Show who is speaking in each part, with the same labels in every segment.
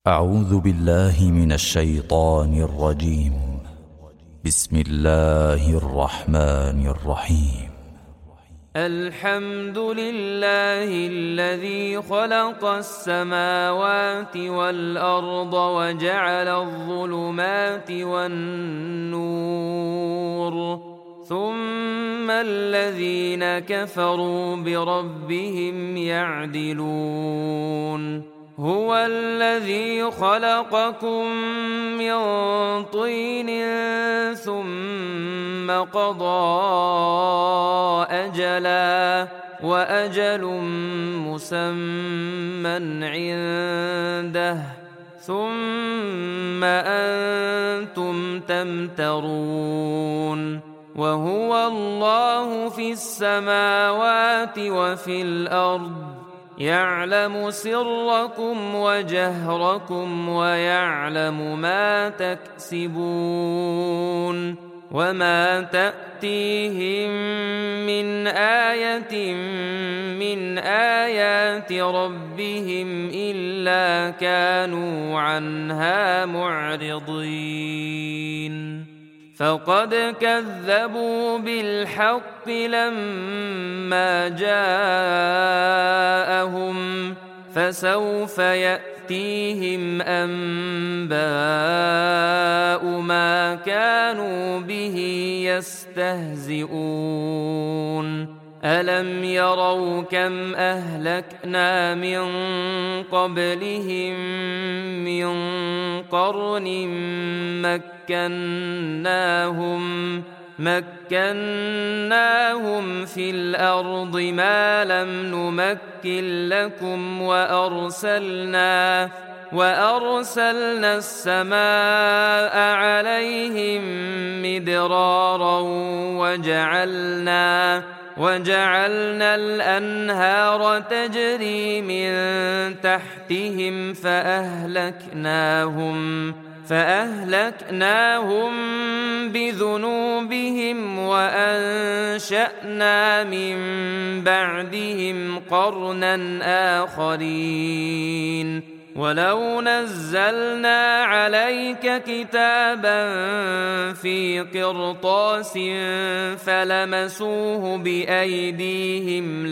Speaker 1: أعوذ بالله من الشيطان الرجيم. بسم الله الرحمن الرحيم.
Speaker 2: الحمد لله الذي خلق السماوات والأرض وجعل الظلمات والنور ثم الذين كفروا بربهم يعدلون. هو الذي خلقكم من طين ثم قضى أجلا وأجل مسمى عنده ثم أنتم تمترون. وهو الله في السماوات وفي الأرض يعلم سركم وجهركم ويعلم ما تكسبون. وما تأتيهم من آية من آيات ربهم إلا كانوا عنها معرضين. فقد كذبوا بالحق لما جاءهم فسوف يأتيهم أنباء ما كانوا به يستهزئون. ألم يروا كم أهلكنا من قبلهم من قرن مكناهم في الأرض ما لم نمكن لكم وأرسلنا السماء عليهم مدرارا وجعلنا الأنهار تجري من تحتهم فأهلكناهم بذنوبهم وأنشأنا من بعدهم قرنا آخرين. ولو نزلنا عليك كتابا في قرطاس فلمسوه بأيديهم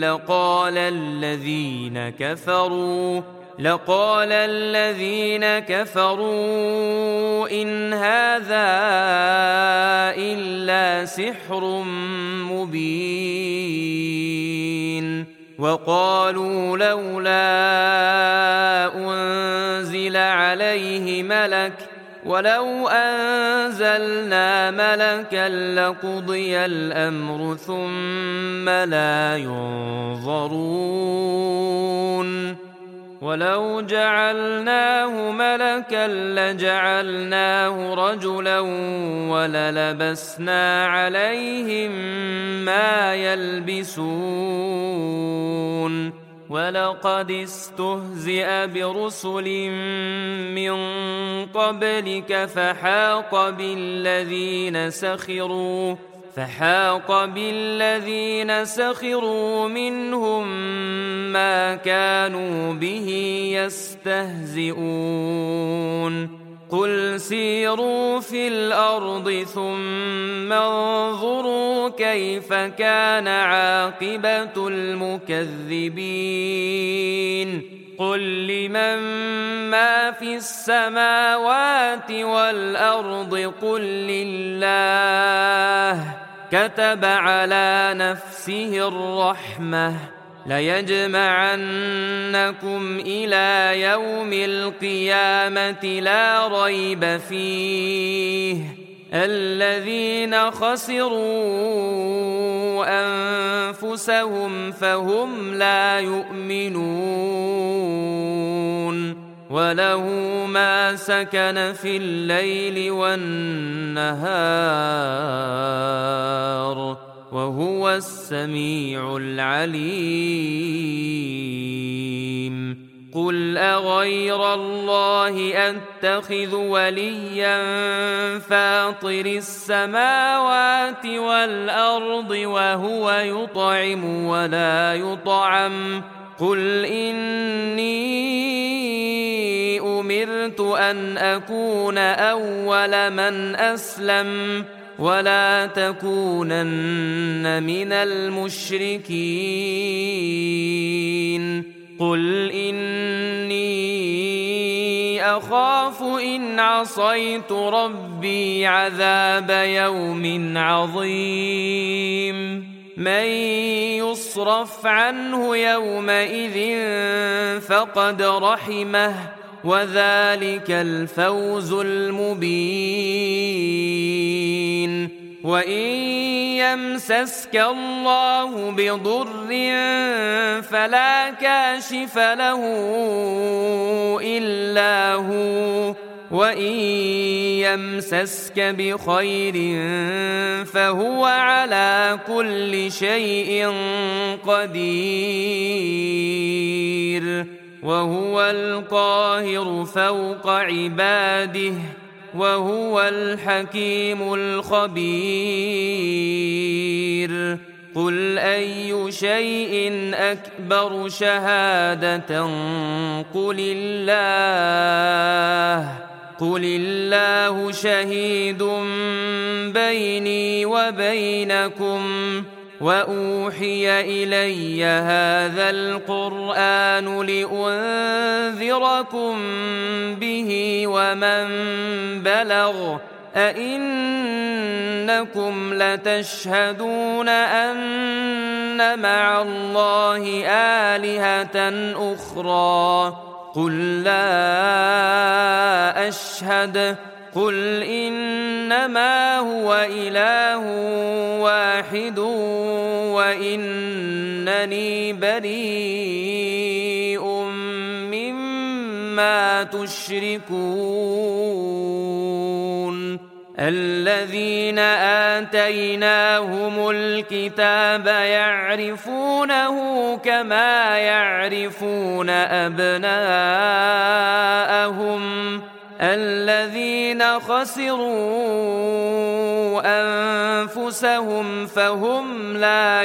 Speaker 2: لقال الذين كفروا إن هذا إلا سحر مبين. وقالوا لولا أنزل عليه ملك ولو أنزلنا ملكا لقضي الأمر ثم لا ينظرون. ولو جعلناه ملكا لجعلناه رجلا وللبسنا عليهم ما يلبسون. ولقد استهزئ برسل من قبلك فحاق بالذين سخروا منهم ما كانوا به يستهزئون. قل سيروا في الأرض ثم انظروا كيف كان عاقبة المكذبين. قل لمن ما في السماوات والأرض قل لله كتب على نفسه الرحمة ليجمعنكم إلى يوم القيامة لا ريب فيه الذين خسروا أنفسهم فهم لا يؤمنون. وله ما سكن في الليل والنهار وهو السميع العليم. قل أغير الله أتخذ وليا فاطر السماوات والأرض وهو يطعم ولا يطعم قل إني أُمِرْتُ أَنْ أَكُونَ أَوَّلَ مَنْ أَسْلَمَ وَلَا تَكُونَنَّ مِنَ الْمُشْرِكِينَ قُلْ إِنِّي أَخَافُ إِنْ عَصَيْتُ رَبِّي عَذَابَ يَوْمٍ عَظِيمٍ مَنْ يُصْرَفْ عَنْهُ يَوْمَئِذٍ فَقَدْ رَحِمَهُ وَذَلِكَ الْفَوْزُ الْمُبِينُ وَإِنْ يَمْسَسْكَ اللَّهُ بِضُرٍّ فَلَا كَاشِفَ لَهُ إِلَّا هُوَ وَإِنْ يَمْسَسْكَ بِخَيْرٍ فَهُوَ عَلَى كُلِّ شَيْءٍ قَدِيرٌ وَهُوَ الْقَاهِرُ فَوْقَ عِبَادِهِ وَهُوَ الْحَكِيمُ الْخَبِيرُ قُلْ أَيُّ شَيْءٍ أَكْبَرُ شَهَادَةً قُلِ اللَّهُ شَهِيدٌ بَيْنِي وَبَيْنَكُمْ وَأُوحِيَ إِلَيَّ هَذَا الْقُرْآنُ لِأُنذِرَكُم بِهِ وَمَن بَلَغَ أَئِنَّكُمْ لَتَشْهَدُونَ أَنَّ مَعَ اللَّهِ آلِهَةً أُخْرَى قُل لَّا أَشْهَدُ قُلْ إِنَّمَا هُوَ إِلَٰهٌ وَاحِدٌ وَإِنَّنِي بَرِيءٌ مِّمَّا تُشْرِكُونَ الَّذِينَ آتَيْنَاهُمُ الْكِتَابَ يَعْرِفُونَهُ كَمَا يَعْرِفُونَ أَبْنَاءَهُمْ الَّذِينَ خَسِرُوا أَنفُسَهُمْ فَهُمْ لَا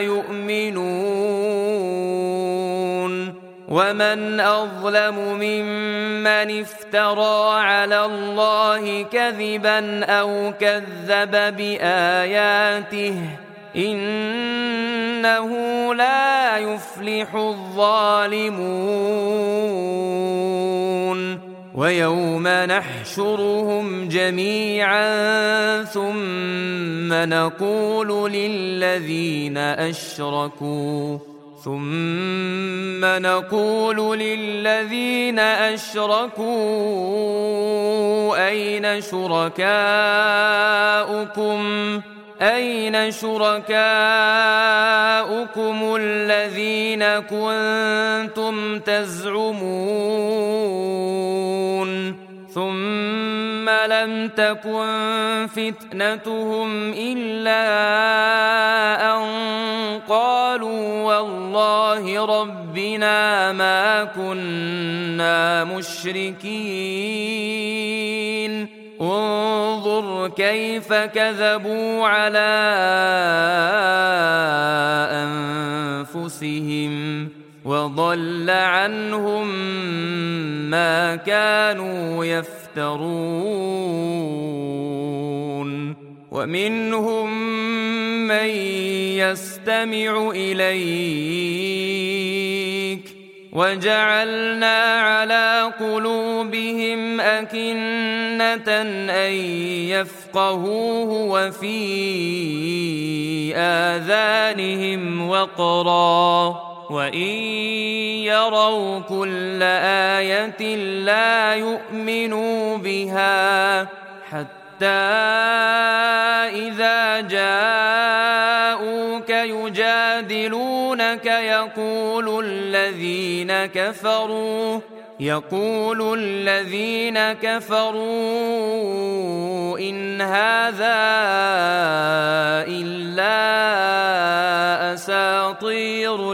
Speaker 2: يُؤْمِنُونَ وَمَنْ أَظْلَمُ مِمَّنِ افْتَرَى عَلَى اللَّهِ كَذِبًا أَوْ كَذَّبَ بِآيَاتِهِ إِنَّهُ لَا يُفْلِحُ الظَّالِمُونَ وَيَوْمَ نَحْشُرُهُمْ جَمِيعًا ثُمَّ نَقُولُ لِلَّذِينَ أَشْرَكُوا أَيْنَ شُرَكَاؤُكُمُ الَّذِينَ كُنتُمْ تَزْعُمُونَ ثُمَّ لَمْ تَكُنْ فِتْنَتُهُمْ إِلَّا أَنْ قَالُوا وَاللَّهِ رَبِّنَا مَا كُنَّا مُشْرِكِينَ انظُرْ كَيْفَ كَذَبُوا عَلَى أَنفُسِهِمْ وَضَلَّ عَنْهُمْ مَا كَانُوا يَفْتَرُونَ وَمِنْهُمْ مَن يَسْتَمِعُ إِلَيْكَ وَجَعَلْنَا عَلَى قُلُوبِهِمْ أَكِنَّةً أَن يَفْقَهُوهُ وَفِي آذَانِهِمْ وَقْرًا وَإِن يَرَوْا كُلَّ آيَةٍ لَّا يُؤْمِنُوا بِهَا حَتَّى إِذَا جَاءُوكَ يُجَادِلُونَكَ يقول الذين كفروا إن هذا إلا أساطير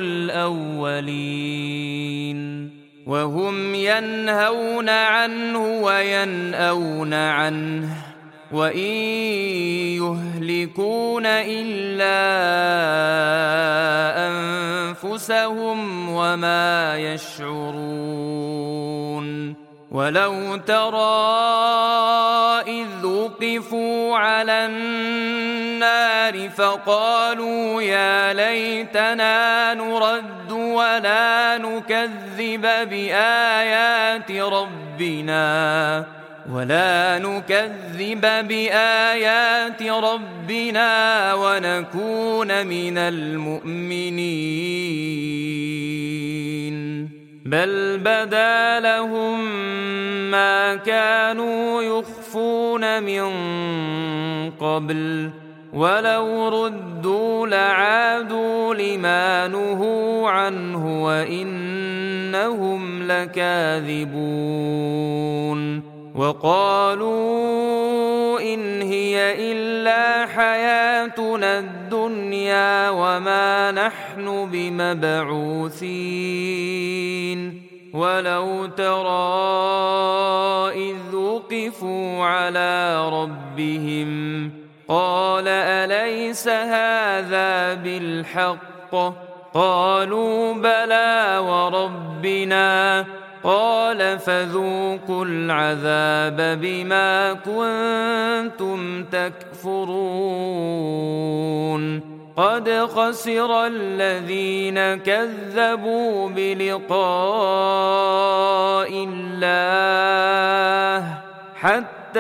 Speaker 2: الأولين وهم ينهون عنه وينأون عنه وإن يهلكون إلا أنفسهم وما يشعرون ولو ترى إذ وقفوا على النار فقالوا يا ليتنا نرد ولا نكذب بآيات ربنا ونكون من المؤمنين بل بدا لهم ما كانوا يخفون من قبل ولو ردوا لعادوا لما نهوا عنه وإنهم لكاذبون وقالوا إن هي إلا حياتنا الدنيا وما نحن بمبعوثين ولو ترى إذ وقفوا على ربهم قال أليس هذا بالحق قالوا بلى وربنا قال فذوقوا العذاب بما كنتم تكفرون قد خسر الذين كذبوا بلقاء الله حتى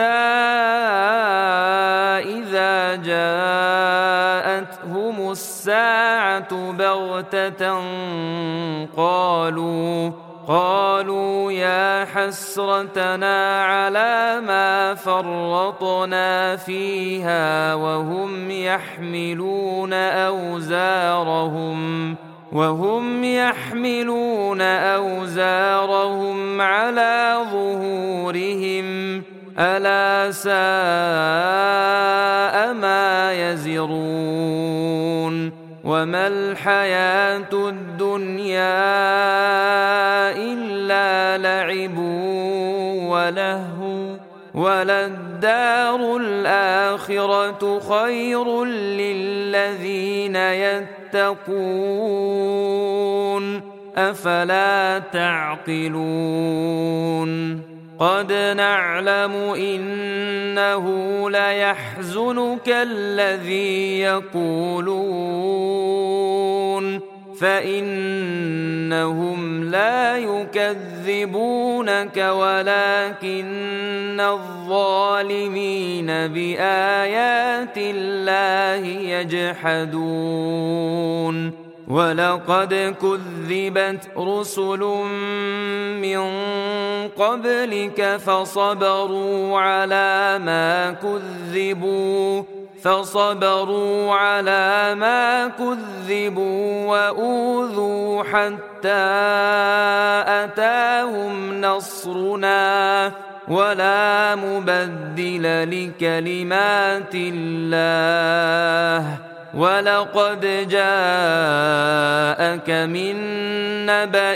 Speaker 2: إذا جاءتهم الساعة بغتة قالوا يا حسرتنا على ما فرطنا فيها وهم يحملون أوزارهم على ظهورهم ألا ساء ما يزرون وما الحياة الدنيا إلا لعب ولهو وللدار الآخرة خير للذين يتقون أفلا تعقلون قد نعلم إنه ليحزنك الذي يقولون فإنهم لا يكذبونك ولكن الظالمين بآيات الله يجحدون ولقد كذبت رسل من قبلك فصبروا على ما كذبوا وأوذوا حتى أتاهم نصرنا ولا مبدل لكلمات الله ولقد جاءك من نبأ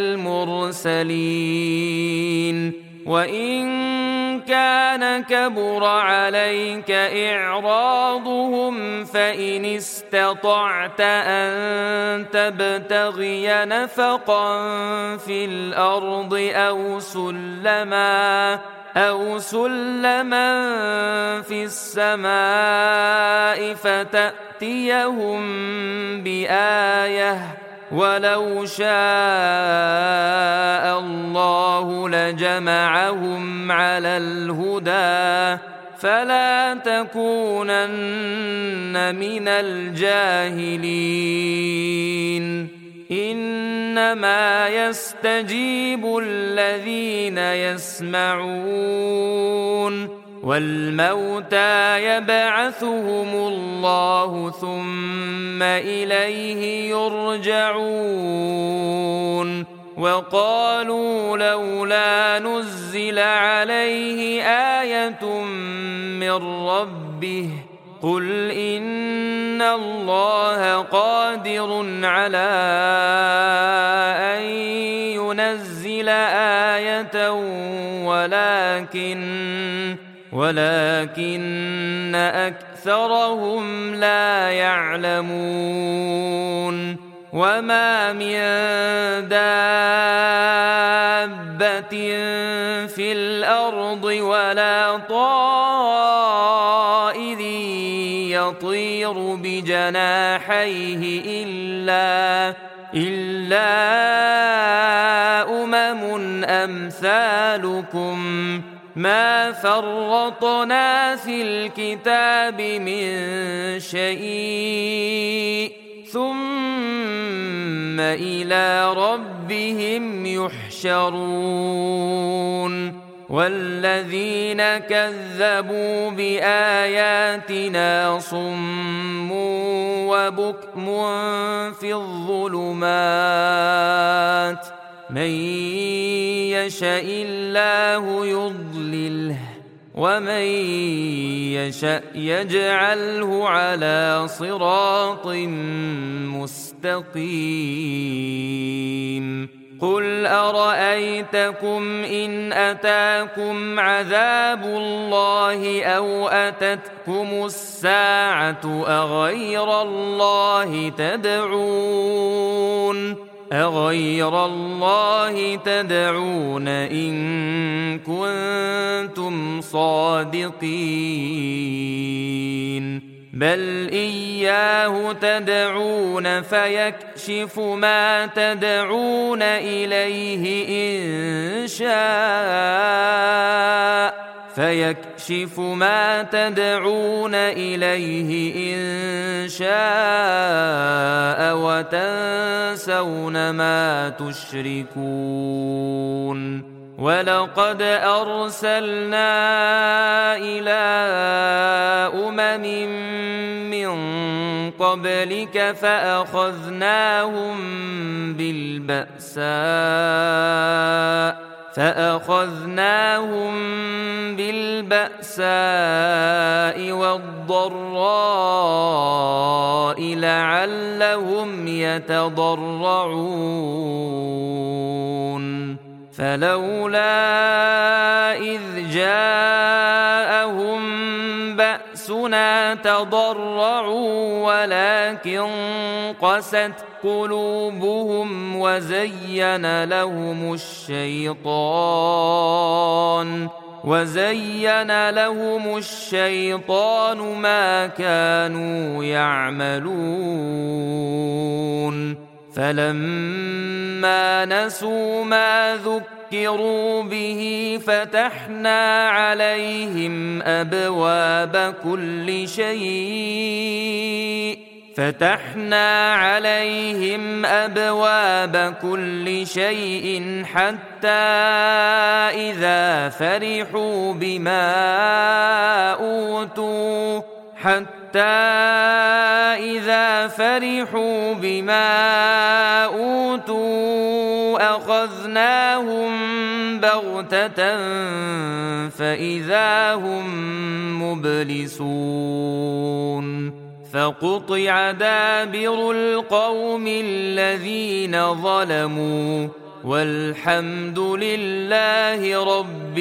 Speaker 2: المرسلين وإن كان كبر عليك إعراضهم فإن استطعت أن تبتغي نفقا في الأرض أو سلما في السماء فتأتيهم بآية ولو شاء الله لجمعهم على الهدى فلا تكونن من الجاهلين إنما يستجيب الذين يسمعون والموتى يبعثهم الله ثم إليه يرجعون وقالوا لولا نزل عليه آية من ربه قل إن الله قادر على أن ينزل آية ولكن أكثرهم لا يعلمون وما من دابة في الأرض ولا طائر يطير بجناحيه إلا أمم أمثالكم ما فرطنا في الكتاب من شيء ثم إلى ربهم يحشرون والذين كذبوا بآياتنا صم وبكم في الظلمات من يشاء الله يضلله ومن يشاء يجعله على صراط مستقيم قل أرأيتكم إن أتاكم عذاب الله أو أتتكم الساعة أغير الله تدعون إن كنتم صادقين بل إياه تدعون فيكشف ما تدعون إليه إن شاء وتنسون ما تشركون ولقد أرسلنا إلى أمم من قبلك فأخذناهم بالبأساء والضراء لعلهم يتضرعون فلولا إذ جاءهم بأسنا تضرعوا ولكن قست قلوبهم وزين لهم الشيطان ما كانوا يعملون فلما نسوا ما ذكروا به فتحنا عليهم أبواب كل شيء حتى إذا فرحوا بما أوتوا أخذناهم بغتة فإذا هم مبلسون فقطع دابر القوم الذين ظلموا والحمد لله رب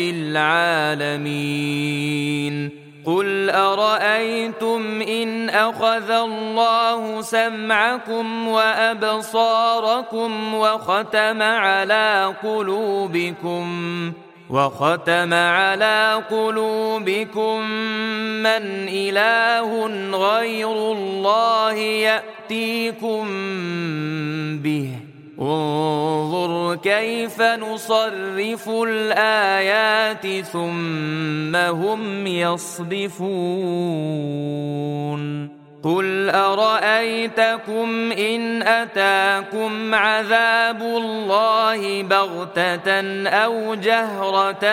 Speaker 2: العالمين قل أرأيتم إن أخذ الله سمعكم وأبصاركم وختم على قلوبكم من إله غير الله يأتيكم به انظر كيف نصرف الآيات ثم هم يصدفون قل أرأيتكم إن أتاكم عذاب الله بغتة أو جهرة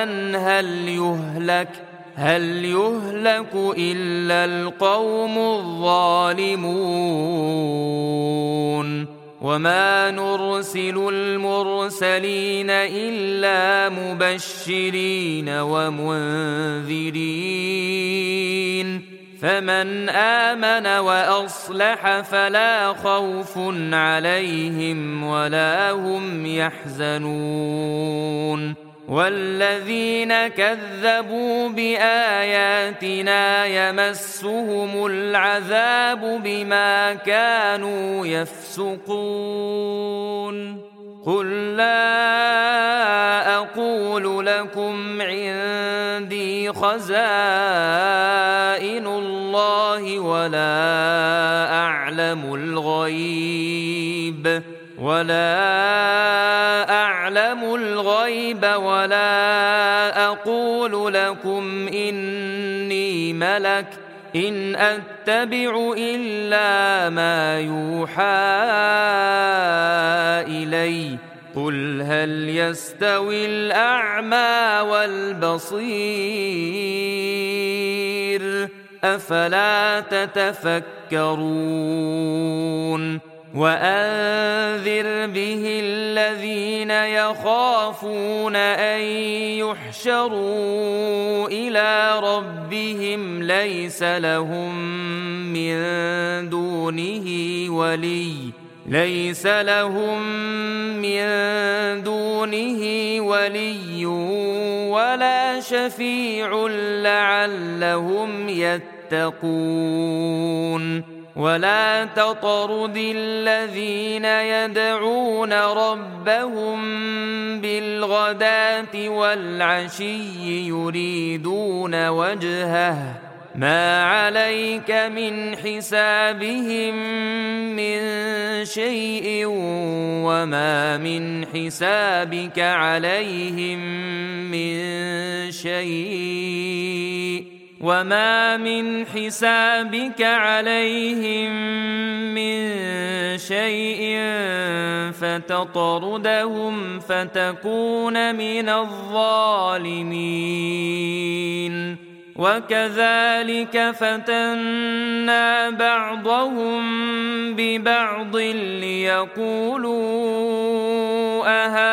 Speaker 2: هل يهلك إلا القوم الظالمون وما نرسل المرسلين إلا مبشرين ومنذرين فمن آمن وأصلح فلا خوف عليهم ولا هم يحزنون والذين كذبوا بآياتنا يمسهم العذاب بما كانوا يفسقون قل لا أقول لكم عندي خزائن الله ولا أعلم الغيب ولا أقول لكم إني ملك إن أتبع إلا ما يوحى إلي قل هل يستوي الأعمى والبصير أفلا تتفكرون وأنذر به الذين يخافون أن يحشروا إلى ربهم ليس لهم من دونه ولي ولا شفيع لعلهم يتقون ولا تطرد الذين يدعون ربهم بالغداة والعشي يريدون وجهه ما عليك من حسابهم من شيء وما من حسابك عليهم من شيء فتطردهم فتكون من الظالمين وكذلك فتنا بعضهم ببعض ليقولوا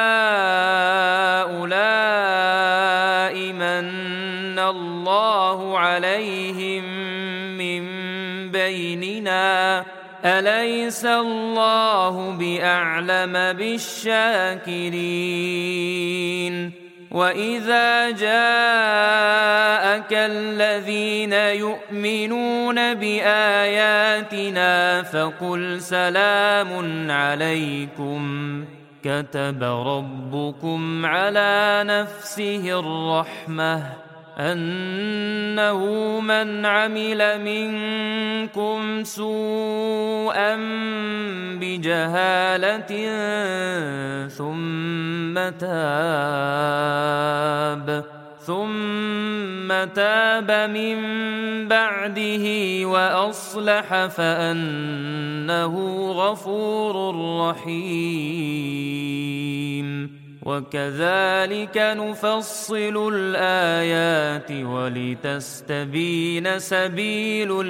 Speaker 2: أهؤلاء من الله عليهم من بيننا أليس الله بأعلم بالشاكرين وإذا جاءك الذين يؤمنون بآياتنا فقل سلام عليكم كتب ربكم على نفسه الرحمة أنه من عمل منكم سوءا بجهالة ثم تاب من بعده وأصلح فأنه غفور رحيم وكذلك نفصل الآيات ولتستبين سبيل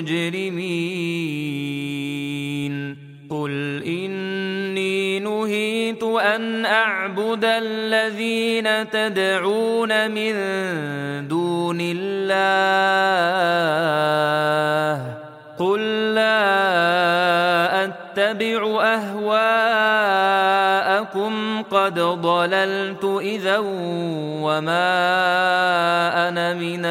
Speaker 2: المجرمين قل إني نهيت أن أعبد الذين تدعون من دون الله قل لا أتبع أهواءكم قد ضللت إذا وما أنا من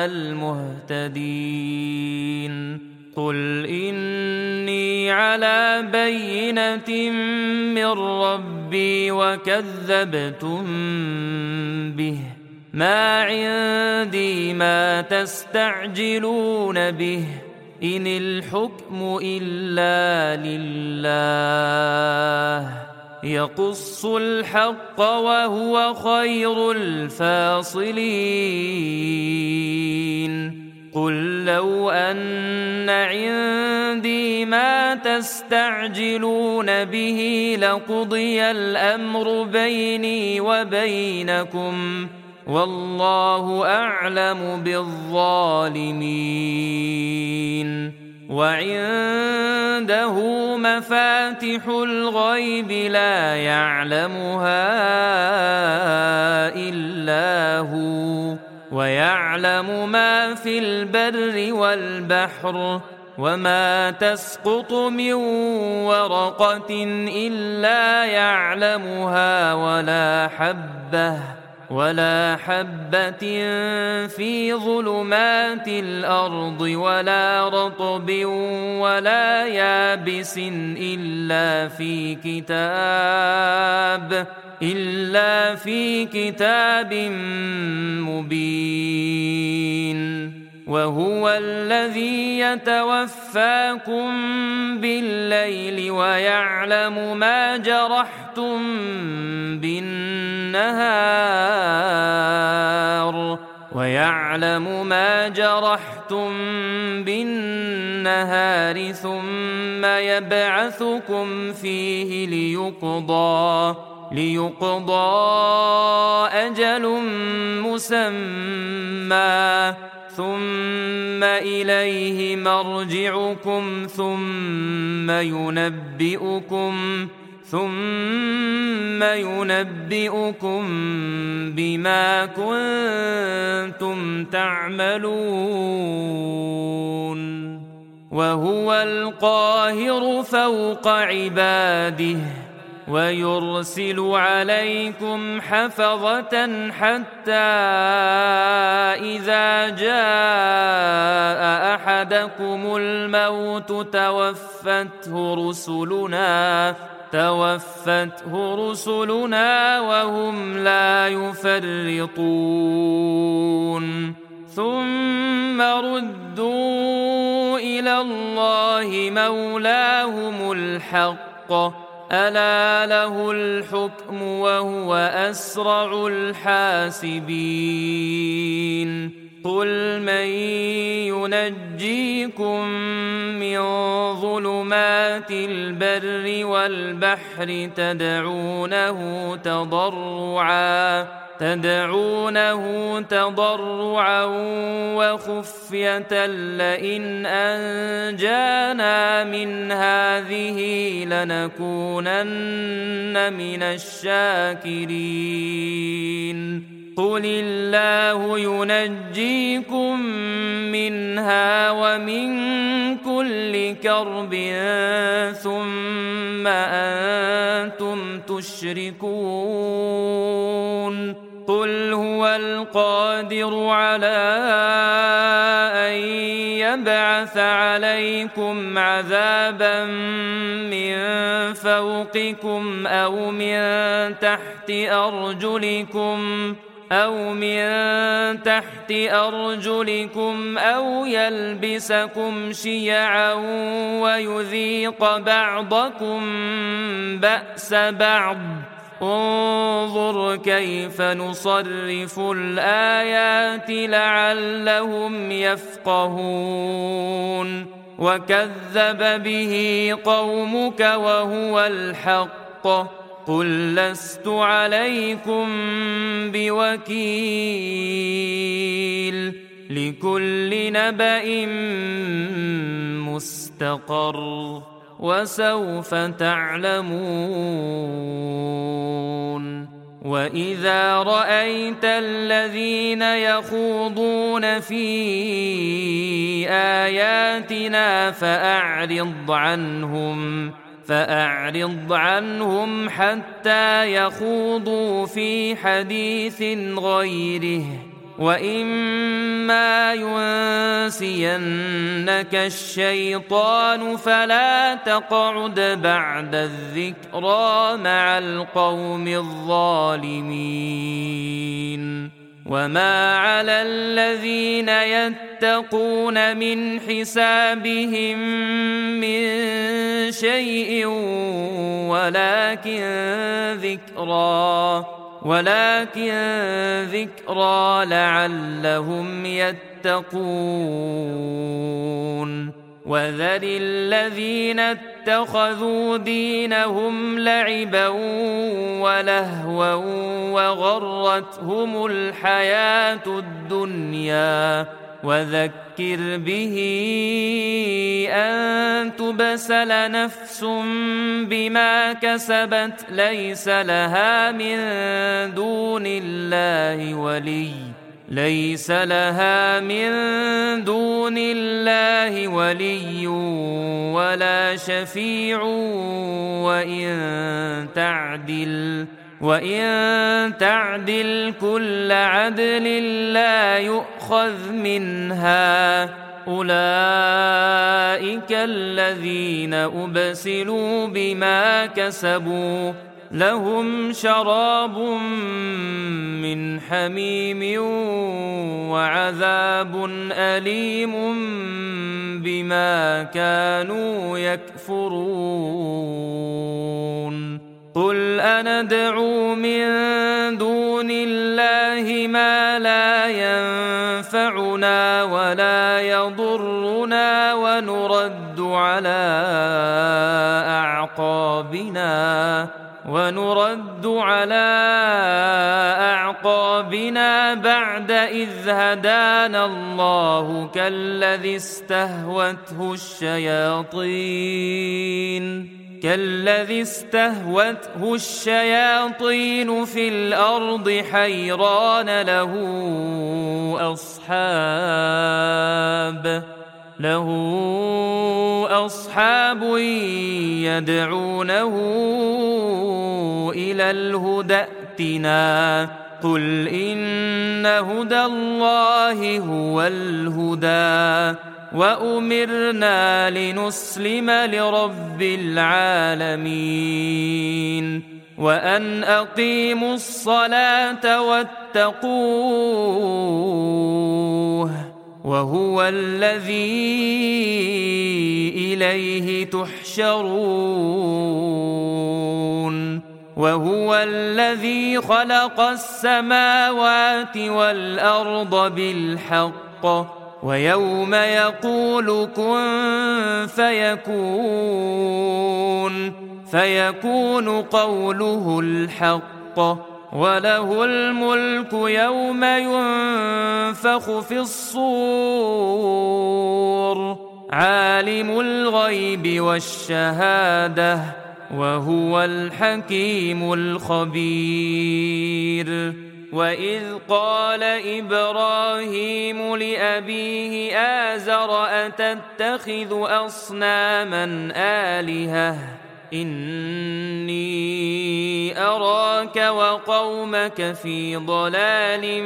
Speaker 2: المهتدين قل إني على بينة من ربي وكذبتم به ما عندي ما تستعجلون به إن الحكم إلا لله يقص الحق وهو خير الفاصلين قل لو أن عندي ما تستعجلون به لقضي الأمر بيني وبينكم والله أعلم بالظالمين وعنده مفاتح الغيب لا يعلمها إلا هو ويعلم ما في البر والبحر وما تسقط من ورقة إلا يعلمها ولا حبة في ظلمات الأرض ولا رطب ولا يابس إلا في كتاب مبين. وهو الذي يتوفاكم بالليل ويعلم ما جرحتم بالنهار ثم يبعثكم فيه ليقضى أجل مسمى ثم إليه مرجعكم ثم ينبئكم بما كنتم تعملون. وهو القاهر فوق عباده ويرسل عليكم حفظة حتى إذا جاء أحدكم الموت توفته رسلنا وهم لا يفرطون. ثم ردوا إلى الله مولاهم الحق ألا له الحكم وهو أسرع الحاسبين. قل من ينجيكم من ظلمات البر والبحر تدعونه تضرعا وخفية لئن أنجانا من هذه لنكونن من الشاكرين. قل الله ينجيكم منها ومن كل كرب ثم أنتم تشركون. قل هو القادر على أن يبعث عليكم عذابا من فوقكم أو من تحت أرجلكم أو يلبسكم شيعا ويذيق بعضكم بأس بعض. انظر كيف نصرف الآيات لعلهم يفقهون. وكذب به قومك وهو الحق قل لست عليكم بوكيل. لكل نبأ مستقر وسوف تعلمون. وإذا رأيت الذين يخوضون في آياتنا فأعرض عنهم حتى يخوضوا في حديث غيره. وإما ينسينك الشيطان فلا تقعد بعد الذكرى مع القوم الظالمين. وما على الذين يتقون من حسابهم من شيء ولكن ذكرى لعلهم يتقون. وذر الذين اتخذوا دينهم لعبا ولهوا وغرتهم الحياة الدنيا وذكر به أن تبسل نفس بما كسبت ليس لها من دون الله ولي ولا شفيع وإن تعدل كل عدل لا يؤخذ منها أولئك الذين أبسلوا بما كسبوا لهم شراب من حميم وعذاب أليم بما كانوا يكفرون قل أندعو من دون الله ما لا ينفعنا ولا يضرنا ونرد على أعقابنا بعد إذ هدانا الله كالذي استهوته الشياطين في الأرض حيران له أصحاب يدعونه إلى الهدى ائتنا قل إن هدى الله هو الهدى وأمرنا لنسلم لرب العالمين وأن أقيموا الصلاة واتقوه وهو الذي إليه تحشرون وهو الذي خلق السماوات والأرض بالحق ويوم يقول كن فيكون قوله الحق وله الملك يوم ينفخ في الصور عالم الغيب والشهادة وهو الحكيم الخبير وإذ قال إبراهيم لأبيه آزر أتتخذ أصناما آلهة إني أراك وقومك في ضلال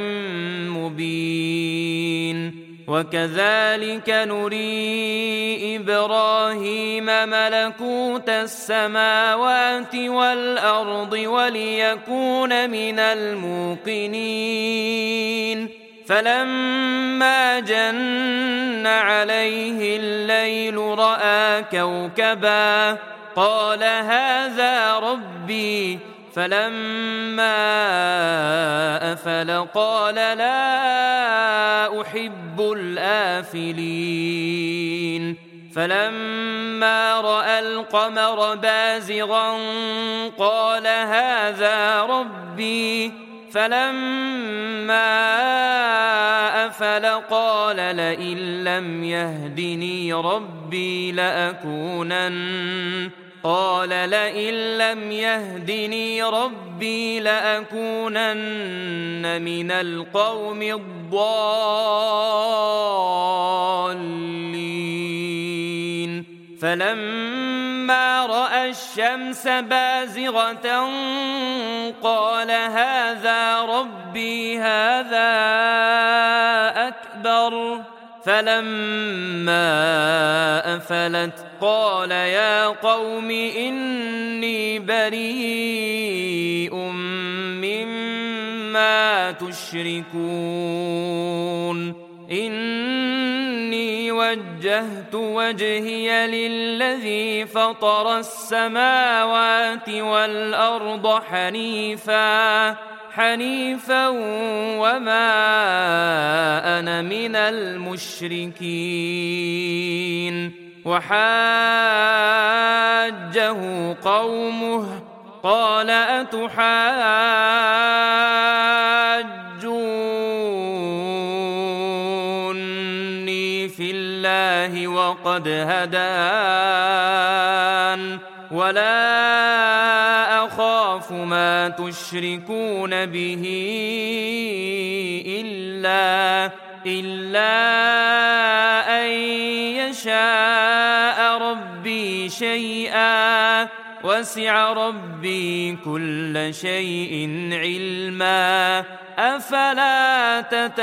Speaker 2: مبين وكذلك نري إبراهيم ملكوت السماوات والأرض وليكون من الموقنين فلما جن عليه الليل رأى كوكبا قال هذا ربي فلما أفل قال لا أحب الآفلين فلما رأى القمر بازغا قال هذا ربي فلما أفل قال لئن لم يهدني ربي لأكونن من القوم الضالين فلما رأى الشمس بازغة قال هذا ربي هذا أكبر فلما أفلت قال يا قوم إني بريء مما تشركون إني وجهت وجهي للذي فطر السماوات والأرض حنيفا وما أنا من المشركين وحاجه قومه قال أتحاجوني في الله وقد هدان ولا أخاف ما تشركون به إلا أن يشاء ربي شيئا وسع ربي كل شيء علما أفلا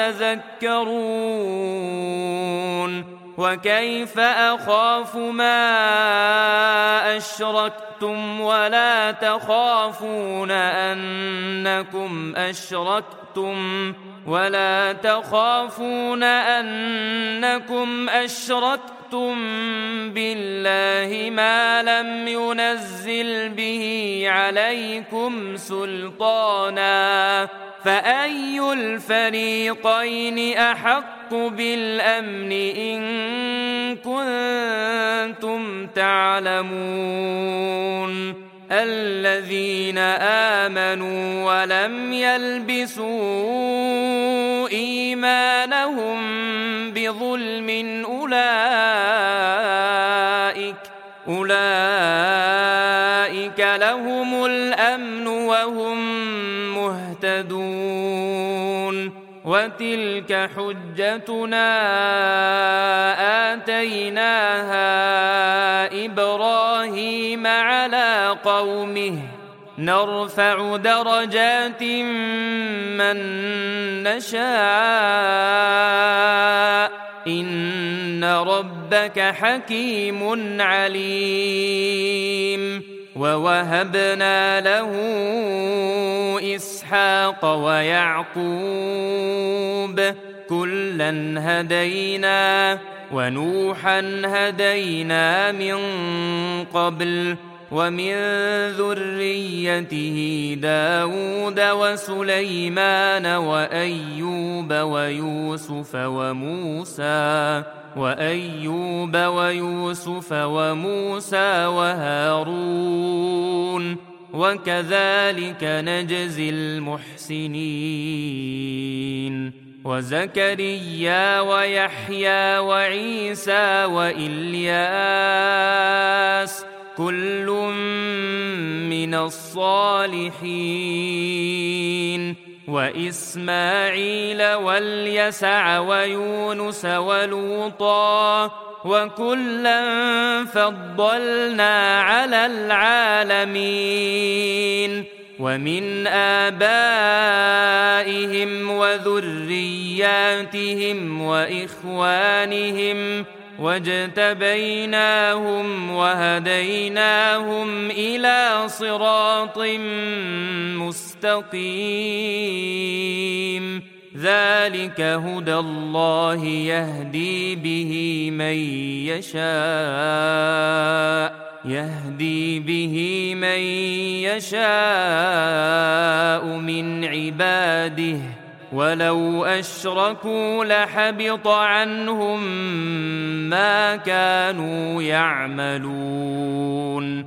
Speaker 2: تتذكرون وكيف أخاف ما أشركتم ولا تخافون أنكم أشركتم بالله ما لم ينزل به عليكم سلطانا فأي الفريقين أحق بالأمن إن كنتم تعلمون الذين آمنوا ولم يلبسوا إيمانهم بظلم أولئك لهم الأمن وهم مهتدون وتلك حجتنا آتيناها إبراهيم على قومه نرفع درجات من نشاء إن ربك حكيم عليم ووهبنا له إسحاق ويعقوب كلا هدينا ونوحا هدينا من قبل ومن ذريته داود وسليمان وأيوب ويوسف وموسى وهارون وكذلك نجزي المحسنين وزكريا ويحيى وعيسى وإلياس كل من الصالحين وإسماعيل واليسع ويونس ولوطا وكلا فضلنا على العالمين ومن آبائهم وذرياتهم وإخوانهم واجتبيناهم وهديناهم إلى صراط مستقيم ذلك هدى الله يهدي به من يشاء من عباده ولو أشركوا لحبط عنهم ما كانوا يعملون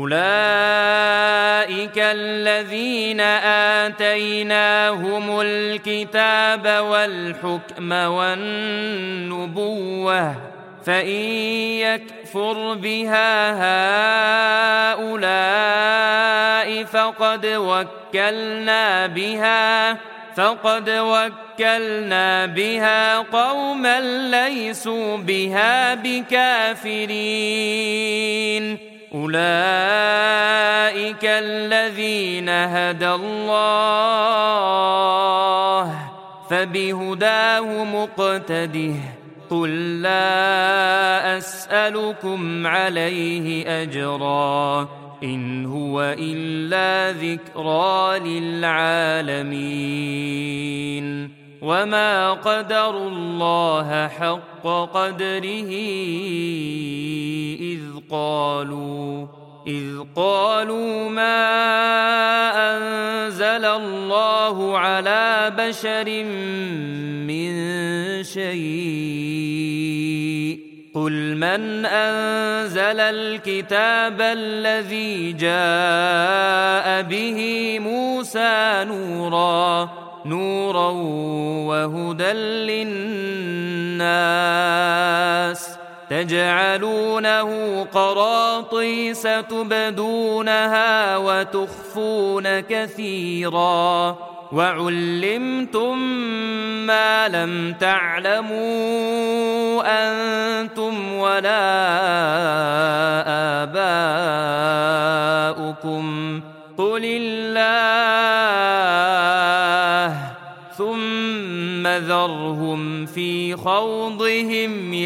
Speaker 2: أولئك الذين آتيناهم الكتاب والحكم والنبوة فإن يكفر بها هؤلاء فقد وكلنا بها قوما ليسوا بها بكافرين أولئك الذين هدى الله فبهداه مقتده قل لا أسألكم عليه أجرا إن هو إلا ذكرى للعالمين وما قدروا الله حق قدره إذ قالوا ما أنزل الله على بشر من شيء قل من أنزل الكتاب الذي جاء به موسى نورا وهدى للناس تجعلونه قراطيس تبدونها وتخفون كثيرا وعلمتم ما لم تعلموا أنتم ولا أباءكم قل الله ثم ذرهم في خوضهم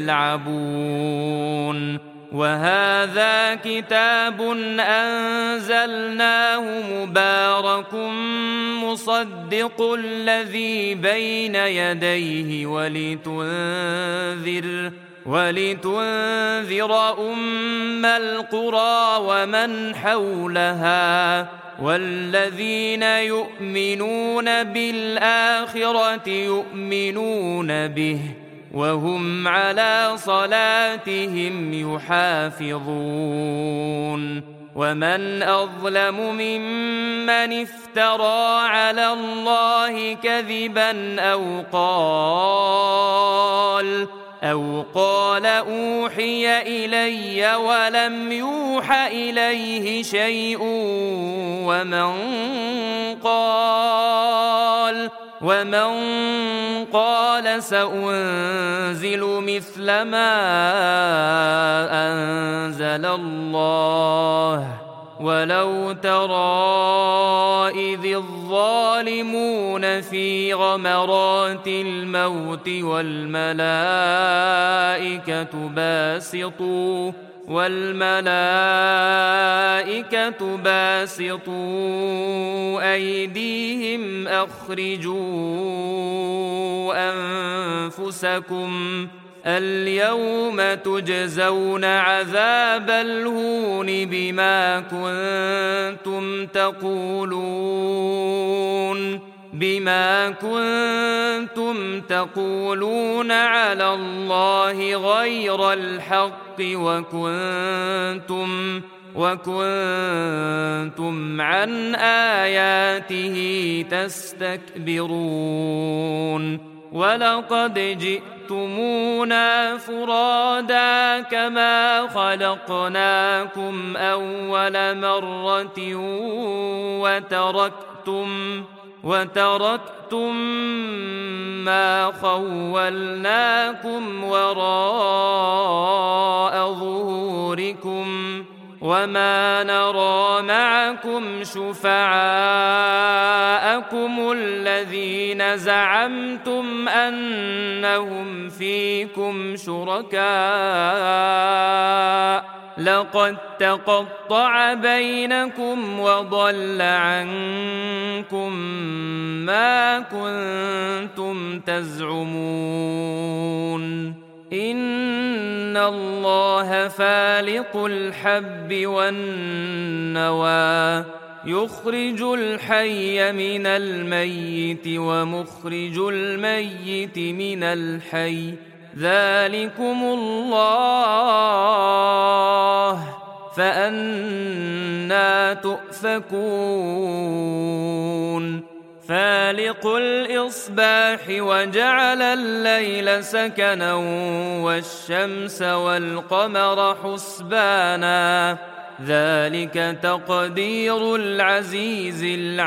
Speaker 2: يلعبون وهذا كتاب أنزلناه مبارك مصدق الذي بين يديه ولتنذر أم القرى ومن حولها والذين يؤمنون بالآخرة يؤمنون به وهم على صلاتهم يحافظون ومن أظلم ممن افترى على الله كذبا أو قال أوحي إلي ولم يوح إليه شيء ومن قال سأنزل مثل ما أنزل الله ولو ترى إذ الظالمون في غمرات الموت والملائكة باسطوا أيديهم أخرجوا أنفسكم اليوم تجزون عذاب الهون بما كنتم تقولون على الله غير الحق وكنتم عن آياته تستكبرون ولقد جئتمونا فرادا كما خلقناكم أول مرة وتركتم ما خولناكم وراء ظهوركم وما نرى معكم شفعاءكم الذين زعمتم أنهم فيكم شركاء لقد تقطع بينكم وضل عنكم ما كنتم تزعمون إن الله فالق الحب والنوى يخرج الحي من الميت ومخرج الميت من الحي ذلكم الله فأنى تؤفكون فالق الإصباح وجعل الليل سكنا والشمس والقمر حسبانا ذلك تقدير العزيز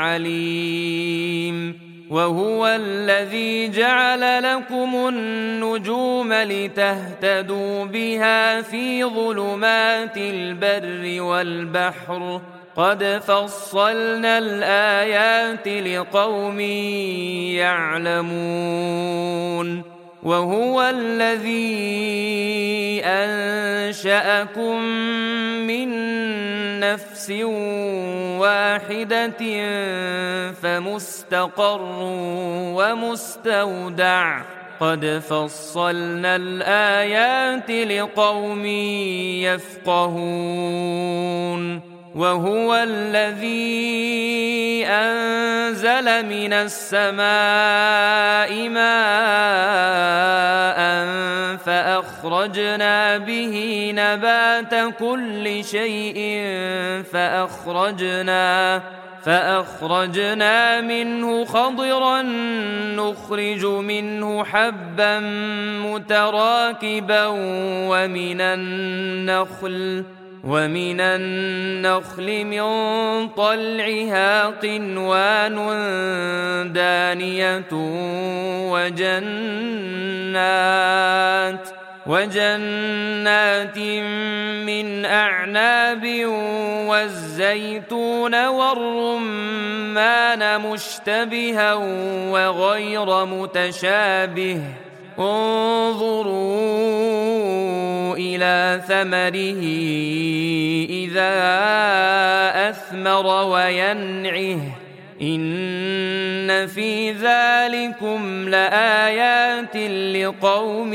Speaker 2: العليم وهو الذي جعل لكم النجوم لتهتدوا بها في ظلمات البر والبحر قد فصلنا الآيات لقوم يعلمون وهو الذي أنشأكم من نفس واحدة فمستقر ومستودع قد فصلنا الآيات لقوم يفقهون وهو الذي أنزل من السماء ماء فأخرجنا به نبات كل شيء فأخرجنا منه خضرا نخرج منه حبا متراكبا ومن النخل من طلعها قنوان وجنات من أعناب والزيتون والرمان مشتبها وغير متشابه انظروا إلى ثمره إذا أثمر وينعه إن في ذلكم لآيات لقوم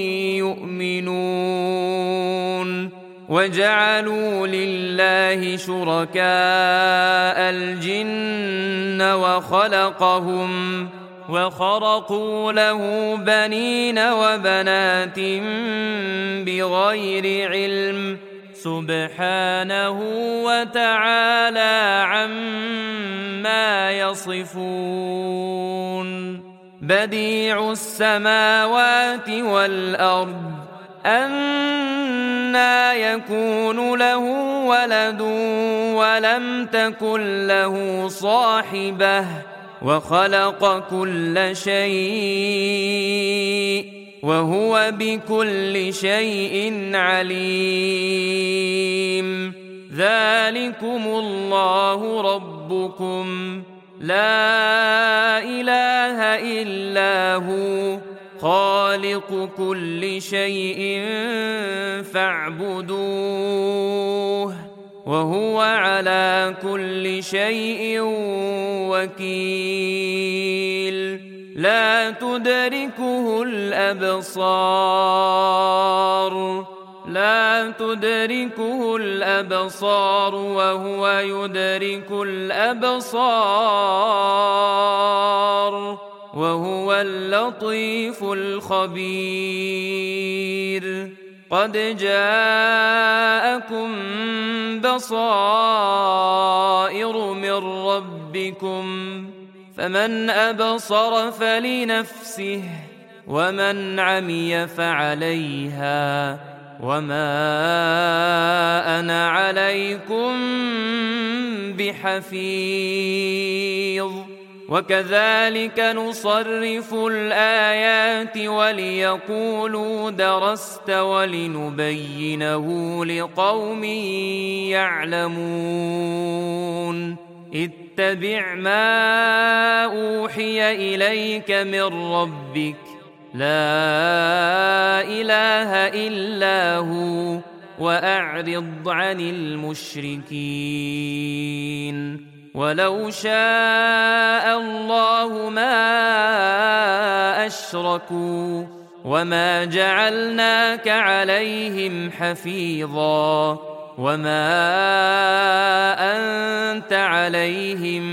Speaker 2: يؤمنون وجعلوا لله شركاء الجن وخرقوا له بنين وبنات بغير علم سبحانه وتعالى عما يصفون بديع السماوات والأرض أنى يكون له ولد ولم تكن له صاحبة وخلق كل شيء وهو بكل شيء عليم ذلكم الله ربكم لا إله إلا هو خالق كل شيء فاعبدوه وهو على كل شيء وكيل لا تدركه الأبصار وهو يدرك الأبصار وهو اللطيف الخبير قد جاءكم بصائر من ربكم فمن أبصر فلنفسه ومن عمي فعليها وما أنا عليكم بحفيظ وكذلك نصرف الآيات وليقولوا درست ولنبينه لقوم يعلمون اتبع ما أوحي إليك من ربك لا إله إلا هو وأعرض عن المشركين ولو شاء الله ما أشركوا وما جعلناك عليهم حفيظا وما أنت عليهم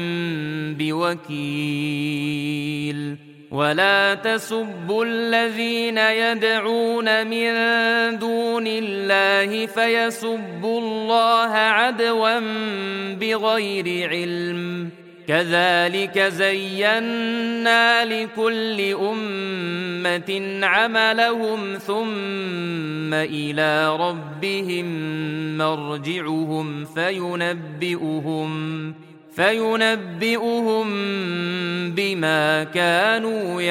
Speaker 2: بوكيل ولا تسبوا الذين يدعون من دون الله فيسبوا الله عدوا بغير علم كذلك زينا لكل أمة عملهم ثم إلى ربهم مرجعهم فينبئهم بما كانوا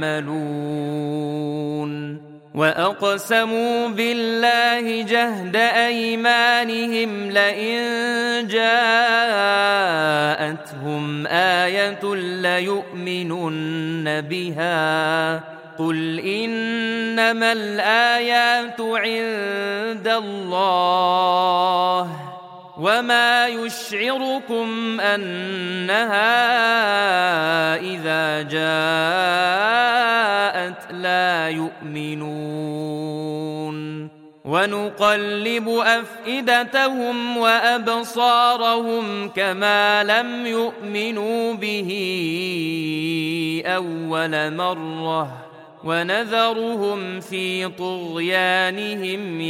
Speaker 2: يعملون وأقسموا بالله جهد أيمانهم لئن جاءتهم آية ليؤمنن بها قل إنما الآيات عند الله وما يشعركم أنها إذا جاءت لا يؤمنون ونقلب أفئدتهم وأبصارهم كما لم يؤمنوا به أول مرة ونذرهم في طغيانهم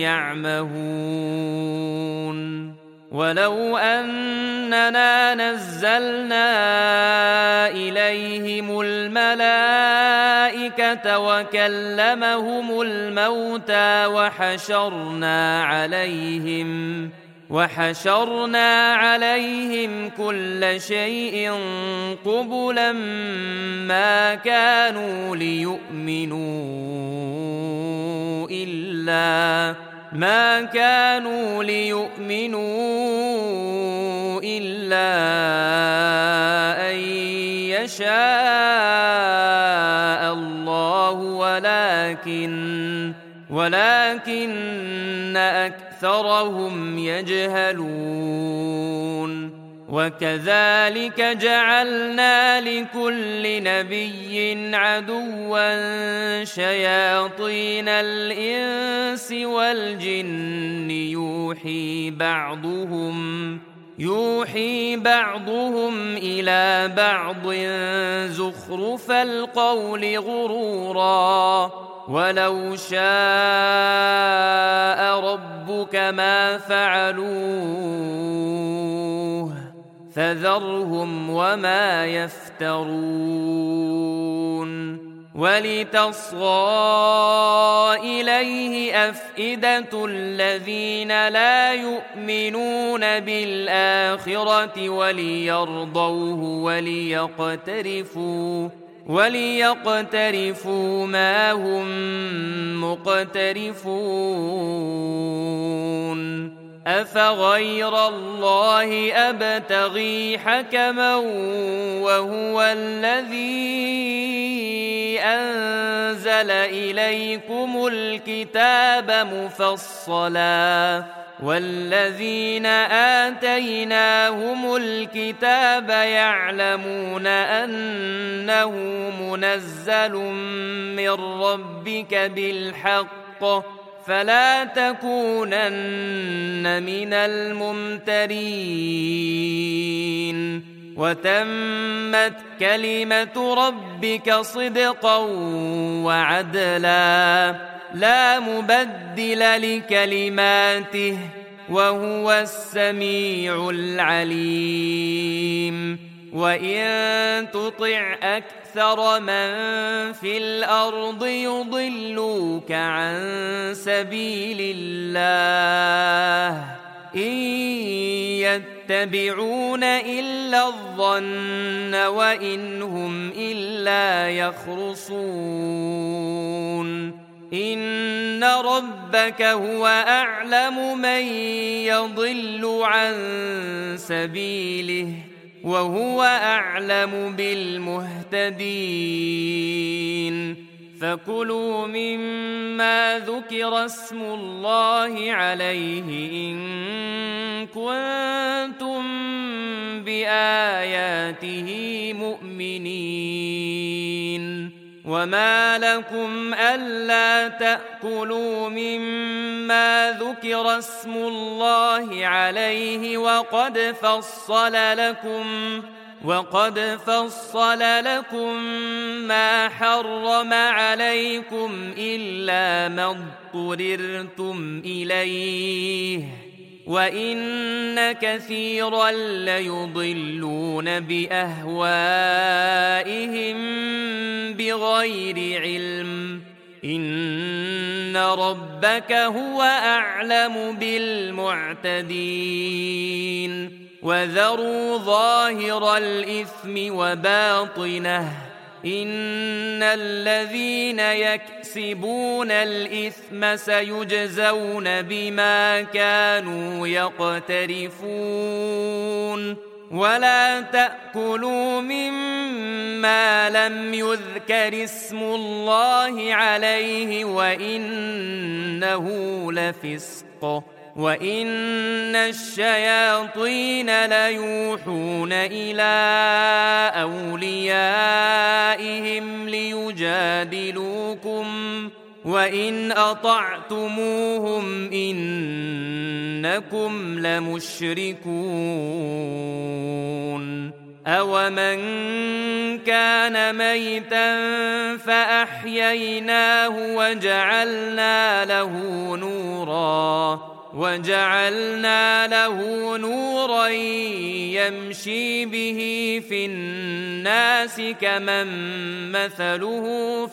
Speaker 2: يعمهون ولو أننا نزلنا إليهم الملائكة وكلمهم الموتى وحشرنا عليهم كل شيء قبلا ما كانوا ليؤمنوا إلا ما كانوا ليؤمنوا إلا أن يشاء الله ولكن أكثرهم يجهلون. وكذلك جعلنا لكل نبي عدوا شياطين الإنس والجن يوحي بعضهم إلى بعض زخرف القول غرورا ولو شاء ربك ما فعلوه فذرهم وما يفترون. ولتصغى إليه أفئدة الذين لا يؤمنون بالآخرة وليرضوه وليقترفوا ما هم مقترفون. أفغير الله أبتغي حكما وهو الذي أنزل إليكم الكتاب مفصلا والذين آتيناهم الكتاب يعلمون أنه منزل من ربك بالحق فلا تكونن من الممترين. وتمت كلمة ربك صدقا وعدلا لا مبدل لكلماته وهو السميع العليم. وإن تطع أكثر من في الأرض يضلوك عن سبيل الله إن يتبعون إلا الظن وإن هم إلا يخرصون. إن ربك هو أعلم من يضل عن سبيله وهو أعلم بالمهتدين. فكلوا مما ذكر اسم الله عليه إن كنتم بآياته مؤمنين. وما لكم ألا تأكلوا مما ذكر اسم الله عليه وقد فصل لكم ما حرم عليكم إلا ما اضطررتم إليه وإن كثيرا ليضلون بأهوائهم بغير علم إن ربك هو أعلم بالمعتدين. وذروا ظاهر الإثم وباطنه إن الذين يكسبون الإثم سيجزون بما كانوا يقترفون. ولا تأكلوا مما لم يذكر اسم الله عليه وإنه لفسق وإن الشياطين ليوحون إلى أوليائهم ليجادلوكم وإن أطعتموهم إنكم لمشركون. أومن كان ميتا فأحييناه وجعلنا له نورا يمشي به في الناس كمن مثله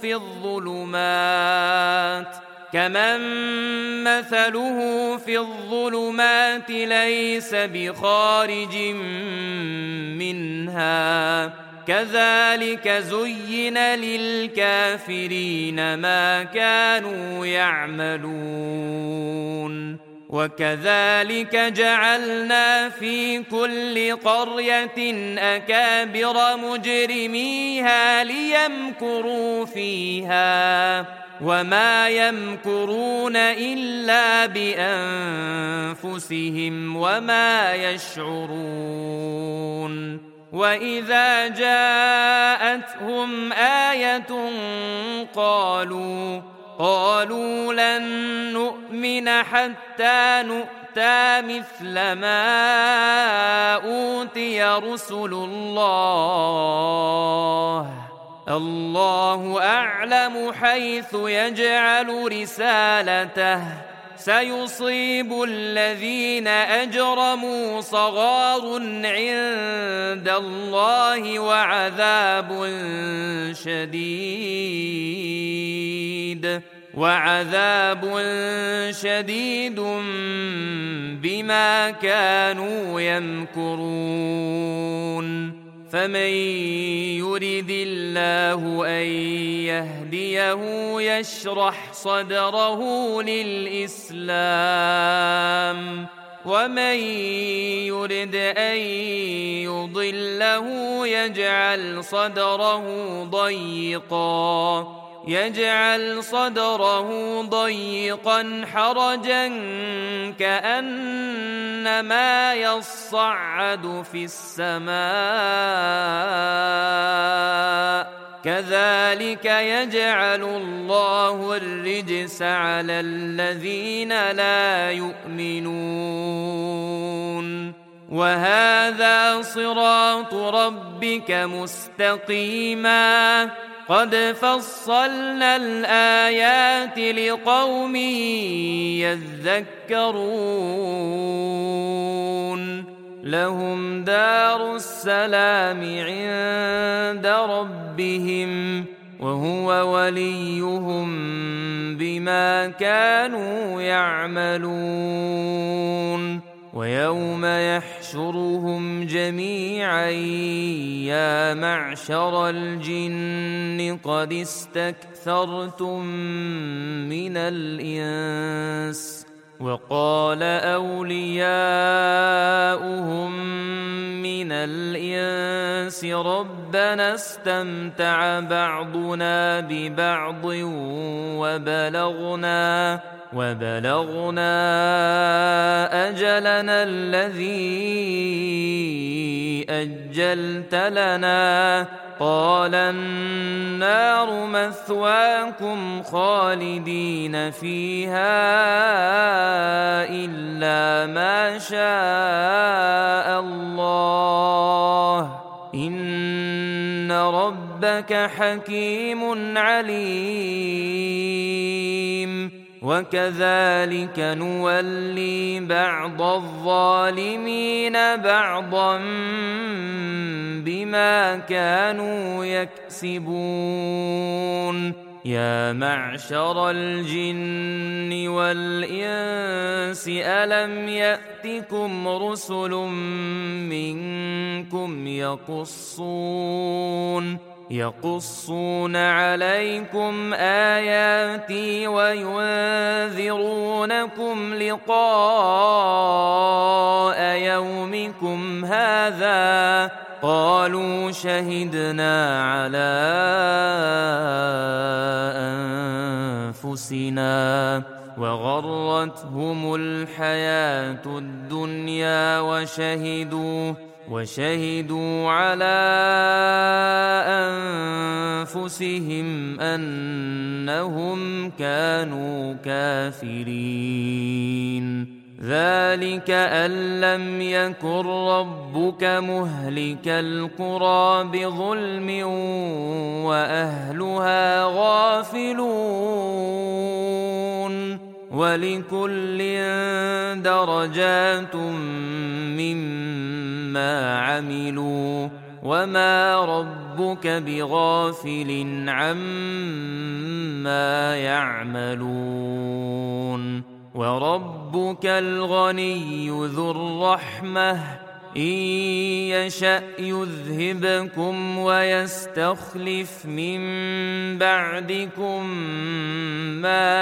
Speaker 2: في الظلمات ليس بخارج منها كذلك زين للكافرين ما كانوا يعملون وكذلك جعلنا في كل قرية أكابر مجرميها ليمكروا فيها وما يمكرون إلا بأنفسهم وما يشعرون وإذا جاءتهم آية قالوا لن نؤمن حتى نؤتى مثل ما أوتي رسل الله أعلم حيث يجعل رسالته سيصيب الذين أجرموا صغار عند الله وعذاب شديد بما كانوا يمكرون فمن يرد الله أن يهديه يشرح صدره للإسلام ومن يرد أن يضله يجعل صدره ضيقا حرجا كأنما يصعد في السماء كذلك يجعل الله الرجس على الذين لا يؤمنون وهذا صراط ربك مستقيما قد فصلنا الآيات لقوم يذكرون لهم دار السلام عند ربهم وهو وليهم بما كانوا يعملون ويوم يحشرهم جميعا يا معشر الجن قد استكثرتم من الإنس وقال أولياؤهم من الإنس ربنا استمتع بعضنا ببعض وبلغنا أجلنا الذي أجلت لنا قال النار مثواكم خالدين فيها إلا ما شاء الله إن ربك حكيم عليم وكذلك نولي بعض الظالمين بعضا بما كانوا يكسبون يا معشر الجن والإنس ألم يأتكم رسل منكم يقصون عليكم آياتي وينذرونكم لقاء يومكم هذا قالوا شهدنا على أنفسنا وغرتهم الحياة الدنيا وشهدوا على أنفسهم أنهم كانوا كافرين ذلك أن لم يكن ربك مهلك القرى بظلم وأهلها غافلون ولكل درجات مما عملوا وما ربك بغافل عما يعملون وربك الغني ذو الرحمة إن يشأ يذهبكم ويستخلف من بعدكم ما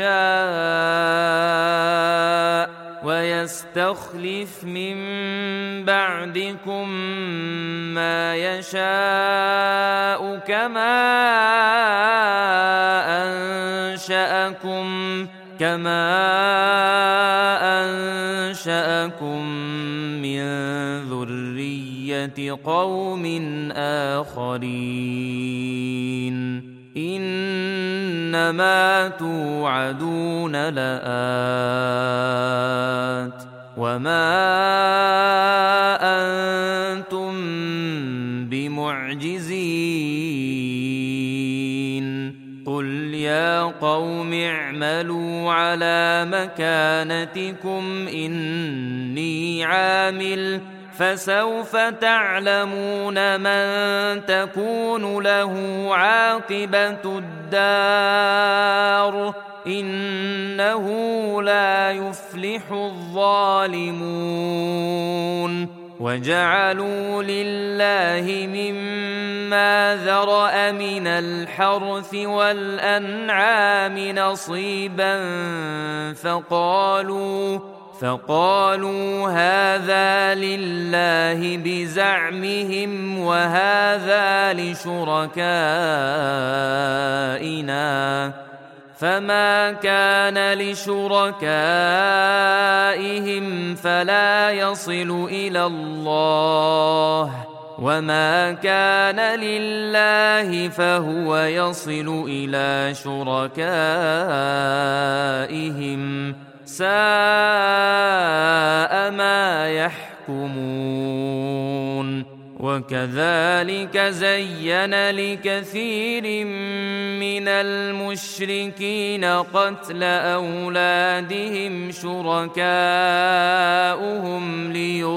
Speaker 2: يشاء كما أنشأكم من ذرية قوم آخرين إنما توعدون لآت وما أنتم بمعجزين قل يا قوم اعملوا على مكانتكم إني عامل فسوف تعلمون من تكون له عاقبة الدار إنه لا يفلح الظالمون وجعلوا لله مما ذرأ من الحرث والأنعام نصيبا فقالوا هذا لله بزعمهم وهذا لشركائنا فما كان لشركائهم فلا يصل إلى الله وما كان لله فهو يصل إلى شركائهم ساء ما يحكمون وكذلك زين لكثير من المشركين قتل أولادهم شركاؤهم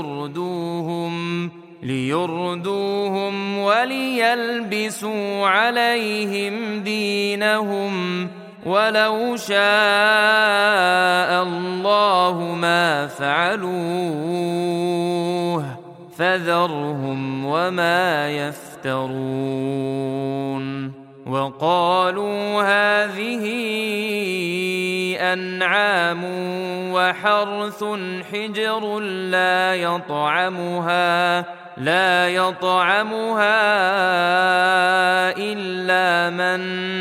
Speaker 2: ليردوهم وليلبسوا عليهم دينهم ولو شاء الله ما فعلوه فذرهم وما يفترون وقالوا هذه أنعام وحرث حجر لا يطعمها إلا من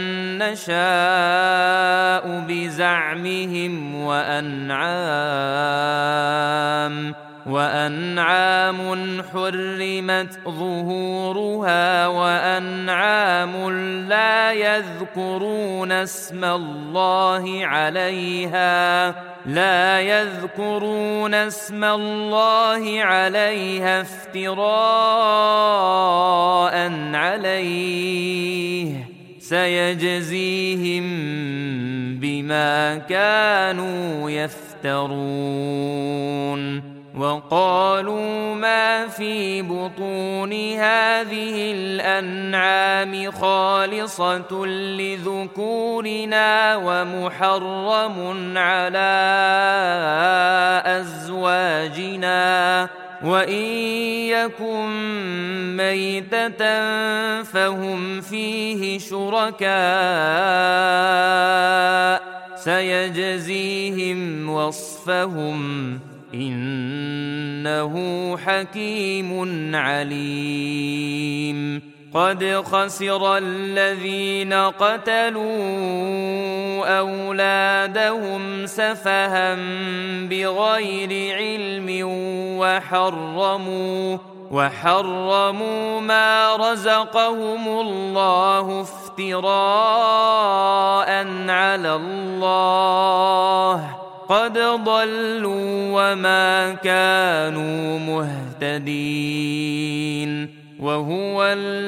Speaker 2: نشاء بزعمهم وأنعام حرمت ظهورها وأنعام لا يذكرون اسم الله عليها افتراء عليه سيجزيهم بما كانوا يفترون وقالوا ما في بطون هذه الأنعام خالصة لذكورنا ومحرم على أزواجنا وإن يكن ميتة فهم فيه شركاء سيجزيهم وصفهم إنه حكيم عليم قد خسر الذين قتلوا أولادهم سفها بغير علم وحرموا ما رزقهم الله افتراء على الله قد ضلوا وما كانوا مهتدين وهو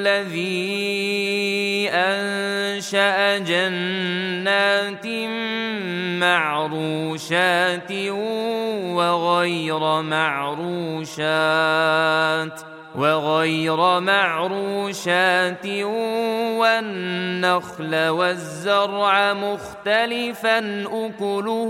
Speaker 2: الذي أنشأ جنات معروشات وغير معروشات وغير معروشات والنخل والزرع مختلفا أكله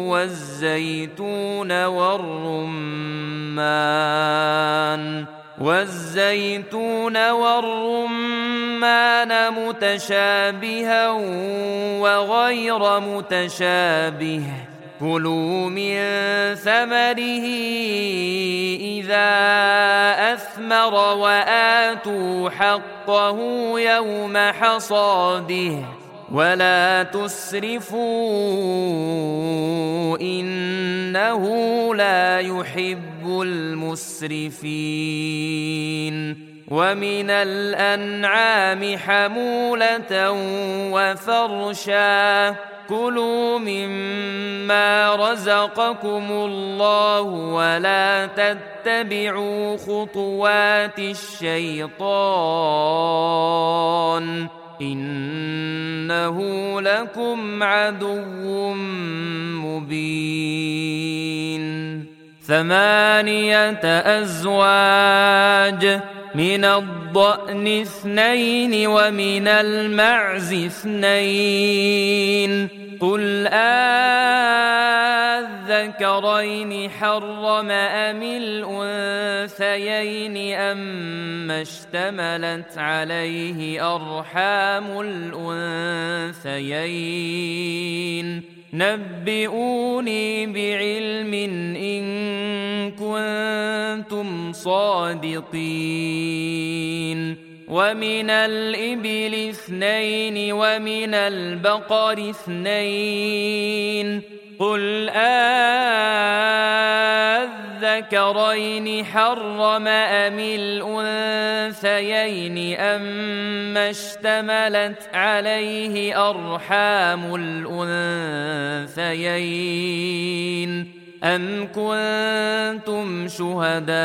Speaker 2: والزيتون والرمان متشابها وغير متشابه كلوا من ثمره إذا أثمر وآتوا حقه يوم حصاده ولا تسرفوا إنه لا يحب المسرفين ومن الأنعام حمولة وفرشا كلوا مما رزقكم الله ولا تتبعوا خطوات الشيطان إنه لكم عدو مبين 8 أزواج من الضأن 2 ومن المعز 2 قل الذكرين حرم أم الأنثيين أما اشتملت عليه أرحام الأنثيين نبئوني بعلم إن كنتم صادقين ومن الإبل 2 ومن البقر 2 قل الذكرين حرم أم الأنثيين أما اشتملت عليه أرحام الأنثيين أم كنتم شهداء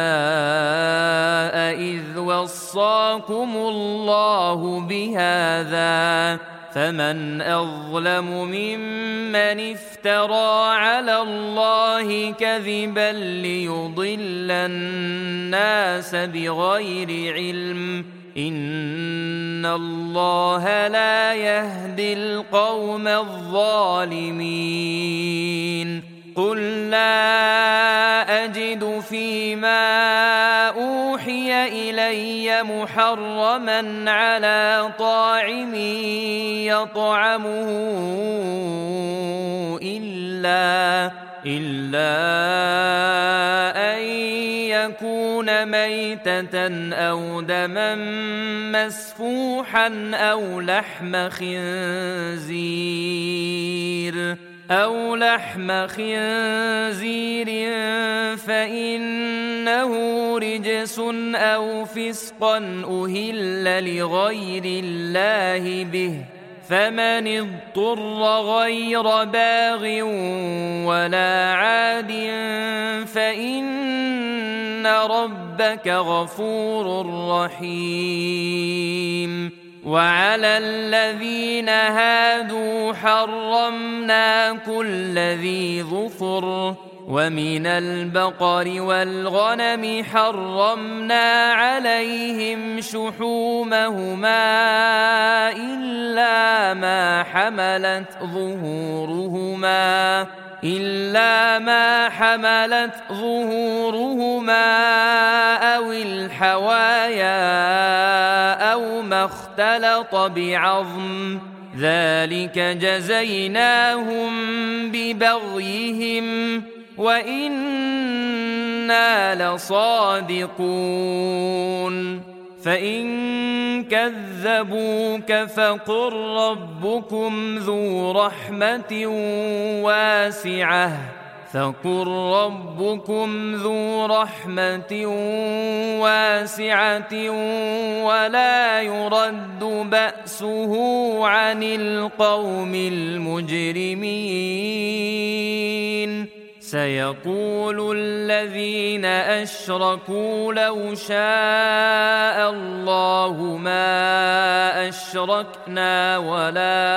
Speaker 2: إذ وصاكم الله بهذا فمن أظلم ممن افترى على الله كذبا ليضل الناس بغير علم إن الله لا يهدي القوم الظالمين قل لا أجد فيما أوحي إلي محرما على طاعم يطعمه إلا أن يكون ميتة أو دما مسفوحا أو لحم خنزير فإنه رجس أو فسقا أهل لغير الله به فمن اضطر غير باغ ولا عاد فإن ربك غفور رحيم وعلى الذين هادوا حرمنا كل ذي ظفر ومن البقر والغنم حرمنا عليهم شحومهما إلا ما حملت ظهورهما أو الحوايا أو ما اختلط بعظم ذلك جزيناهم ببغيهم وإنا لصادقون فإن كذبوك فقل ربكم ذو رحمة واسعة ولا يرد بأسه عن القوم المجرمين سيقول الذين أشركوا لو شاء الله ما أشركنا ولا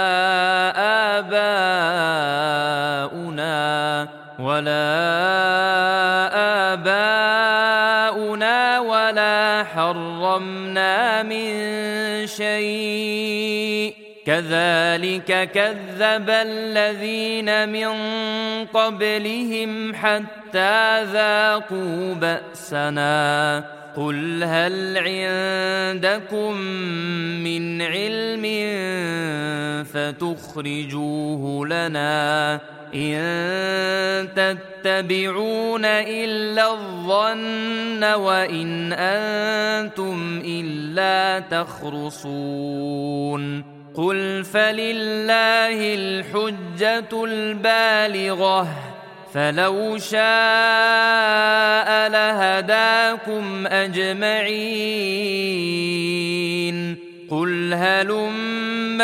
Speaker 2: آباؤنا ولا حرمنا من شيء كذلك كذب الذين من قبلهم حتى ذاقوا بأسنا قل هل عندكم من علم فتخرجوه لنا إن تتبعون إلا الظن وإن أنتم إلا تخرصون قل فلله الحجة البالغة فلو شاء لهداكم أجمعين قل هلم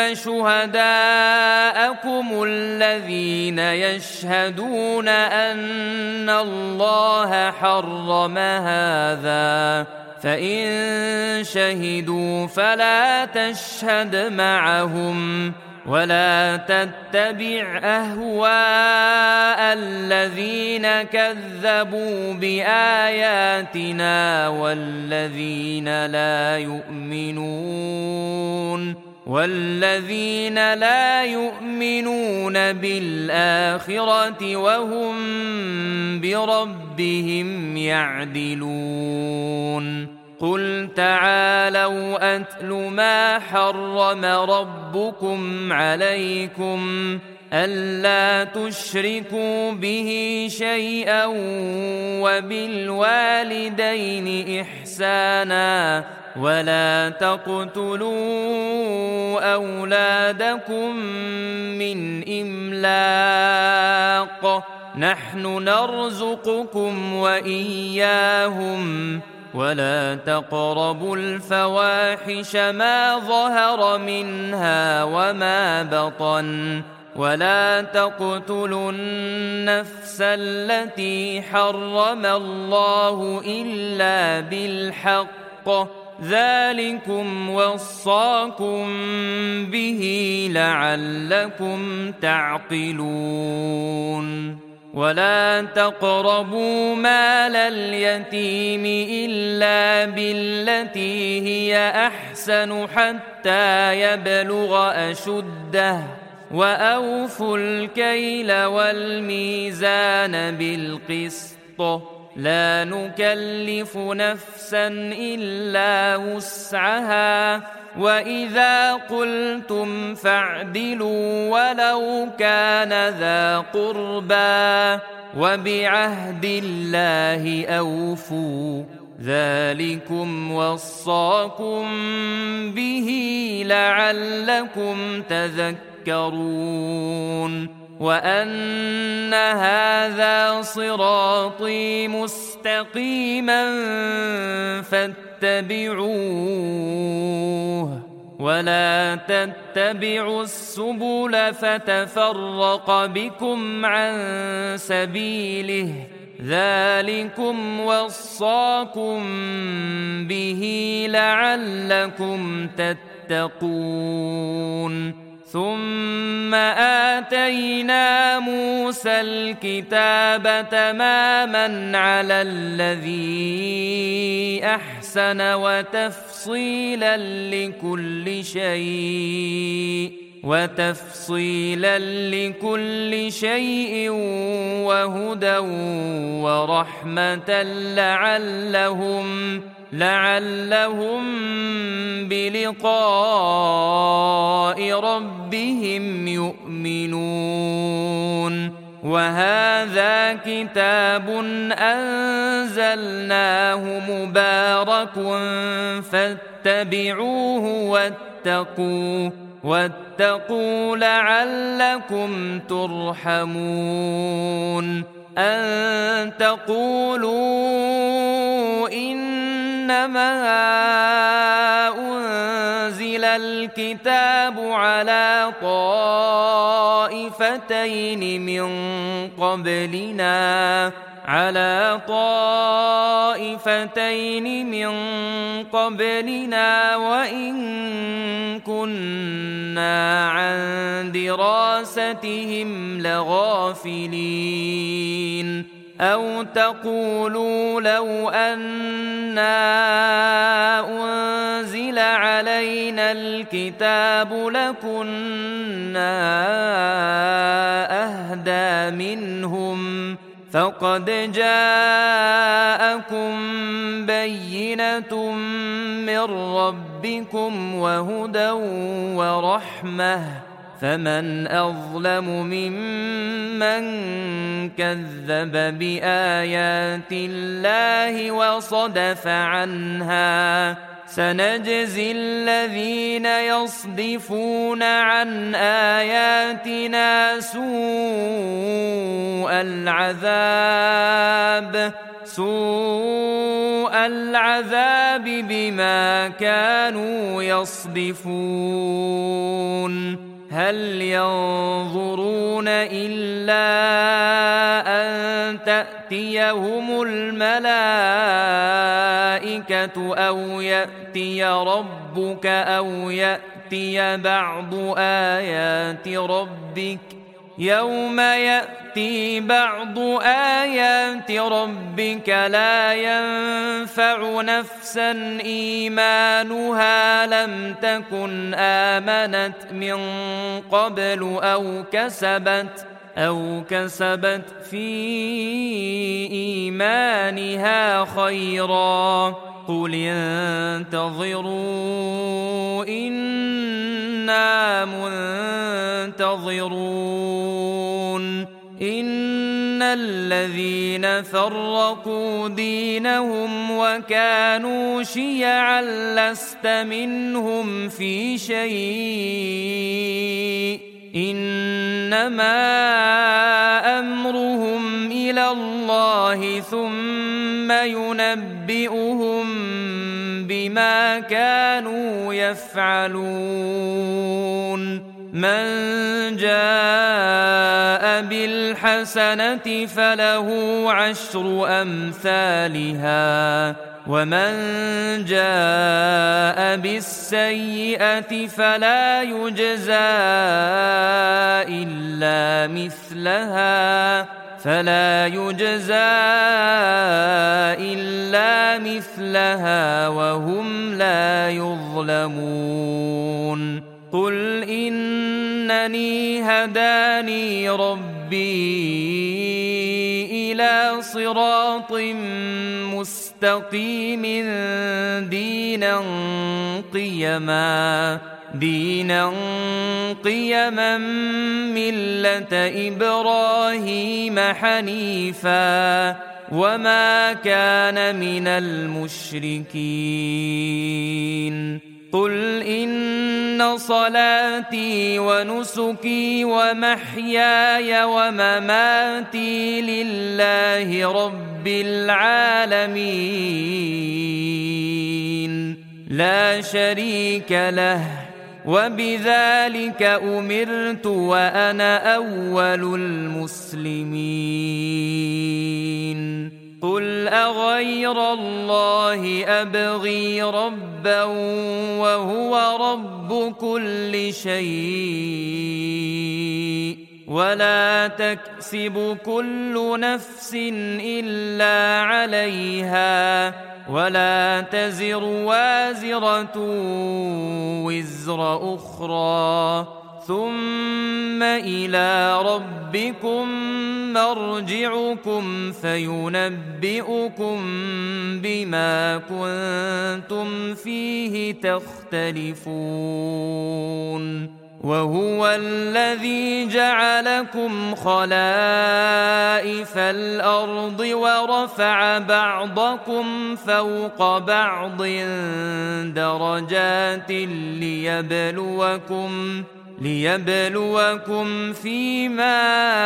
Speaker 2: شهداءكم الذين يشهدون أن الله حرم هذا فإن شهدوا فلا تشهد معهم ولا تتبع أهواء الذين كذبوا بآياتنا والذين لا يؤمنون بالآخرة وهم بربهم يعدلون قل تعالوا أتل ما حرم ربكم عليكم ألا تشركوا به شيئا وبالوالدين إحسانا ولا تقتلوا أولادكم من إملاق نحن نرزقكم وإياهم ولا تقربوا الفواحش ما ظهر منها وما بطن ولا تقتلوا النفس التي حرم الله إلا بالحق ذلكم وصاكم به لعلكم تعقلون ولا تقربوا مال اليتيم إلا بالتي هي أحسن حتى يبلغ أشده وأوفوا الكيل والميزان بالقسط لا نكلف نفسا إلا وسعها وإذا قلتم فاعدلوا ولو كان ذا قربى وبعهد الله أوفوا ذلكم وصاكم به لعلكم تذكرون وأن هذا صراطي مستقيما فاتبعوه ولا تتبعوا السبل فتفرق بكم عن سبيله ذلكم وصاكم به لعلكم تتقون ثم آتينا موسى الكتاب تماما على الذي أحسن وتفصيلا لكل شيء وهدى ورحمة لعلهم بلقاء ربهم يؤمنون وهذا كتاب أنزلناه مبارك فاتبعوه واتقوا لعلكم ترحمون أن تقولوا إنما أنزل الكتاب على طائفتين من قبلنا وإن كنا عن دراستهم لغافلين أو تقولوا لو أنا أنزل علينا الكتاب لكنا أهدى منهم فقد جاءكم بينة من ربكم وهدى ورحمة فمن أظلم ممن كذب بآيات الله وصدف عنها سنجزي الذين يصدفون عن آياتنا سوء العذاب بما كانوا يصدفون هل ينظرون إلا أن تأتيهم الملائكة أو يأتي ربك أو يأتي بعض آيات ربك يوم يأتي بعض آيات ربك لا ينفع نفسا إيمانها لم تكن آمنت من قبل أو كسبت في إيمانها خيرا قل انتظروا إنا منتظرون إن الذين فرقوا دينهم وكانوا شيعا لست منهم في شيء إنما أمرهم إلى الله ثم ينبئهم بما كانوا يفعلون من جاء بالحسنة فله عشر أمثالها ومن جاء بالسيئة فلا يجزى إلا مثلها وهم لا يظلمون قل إنني هداني ربي إلى صراط مستقيم دينا قيما ملة إبراهيم حنيفا وما كان من المشركين قل إن صلاتي ونسكي ومحياي ومماتي لله رب العالمين لا شريك له وبذلك أمرت وأنا أول المسلمين قل أغير الله أبغي ربا وهو رب كل شيء ولا تكسب كل نفس إلا عليها ولا تزر وازرة وزر أخرى ثم إلى ربكم مرجعكم فينبئكم بما كنتم فيه تختلفون وهو الذي جعلكم خلائف الأرض ورفع بعضكم فوق بعض درجات ليبلوكم فيما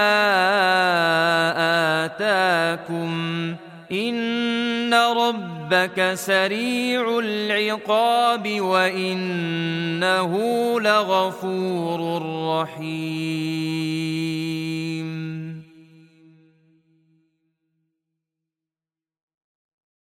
Speaker 2: آتاكم إن ربك سريع العقاب وإنه لغفور رحيم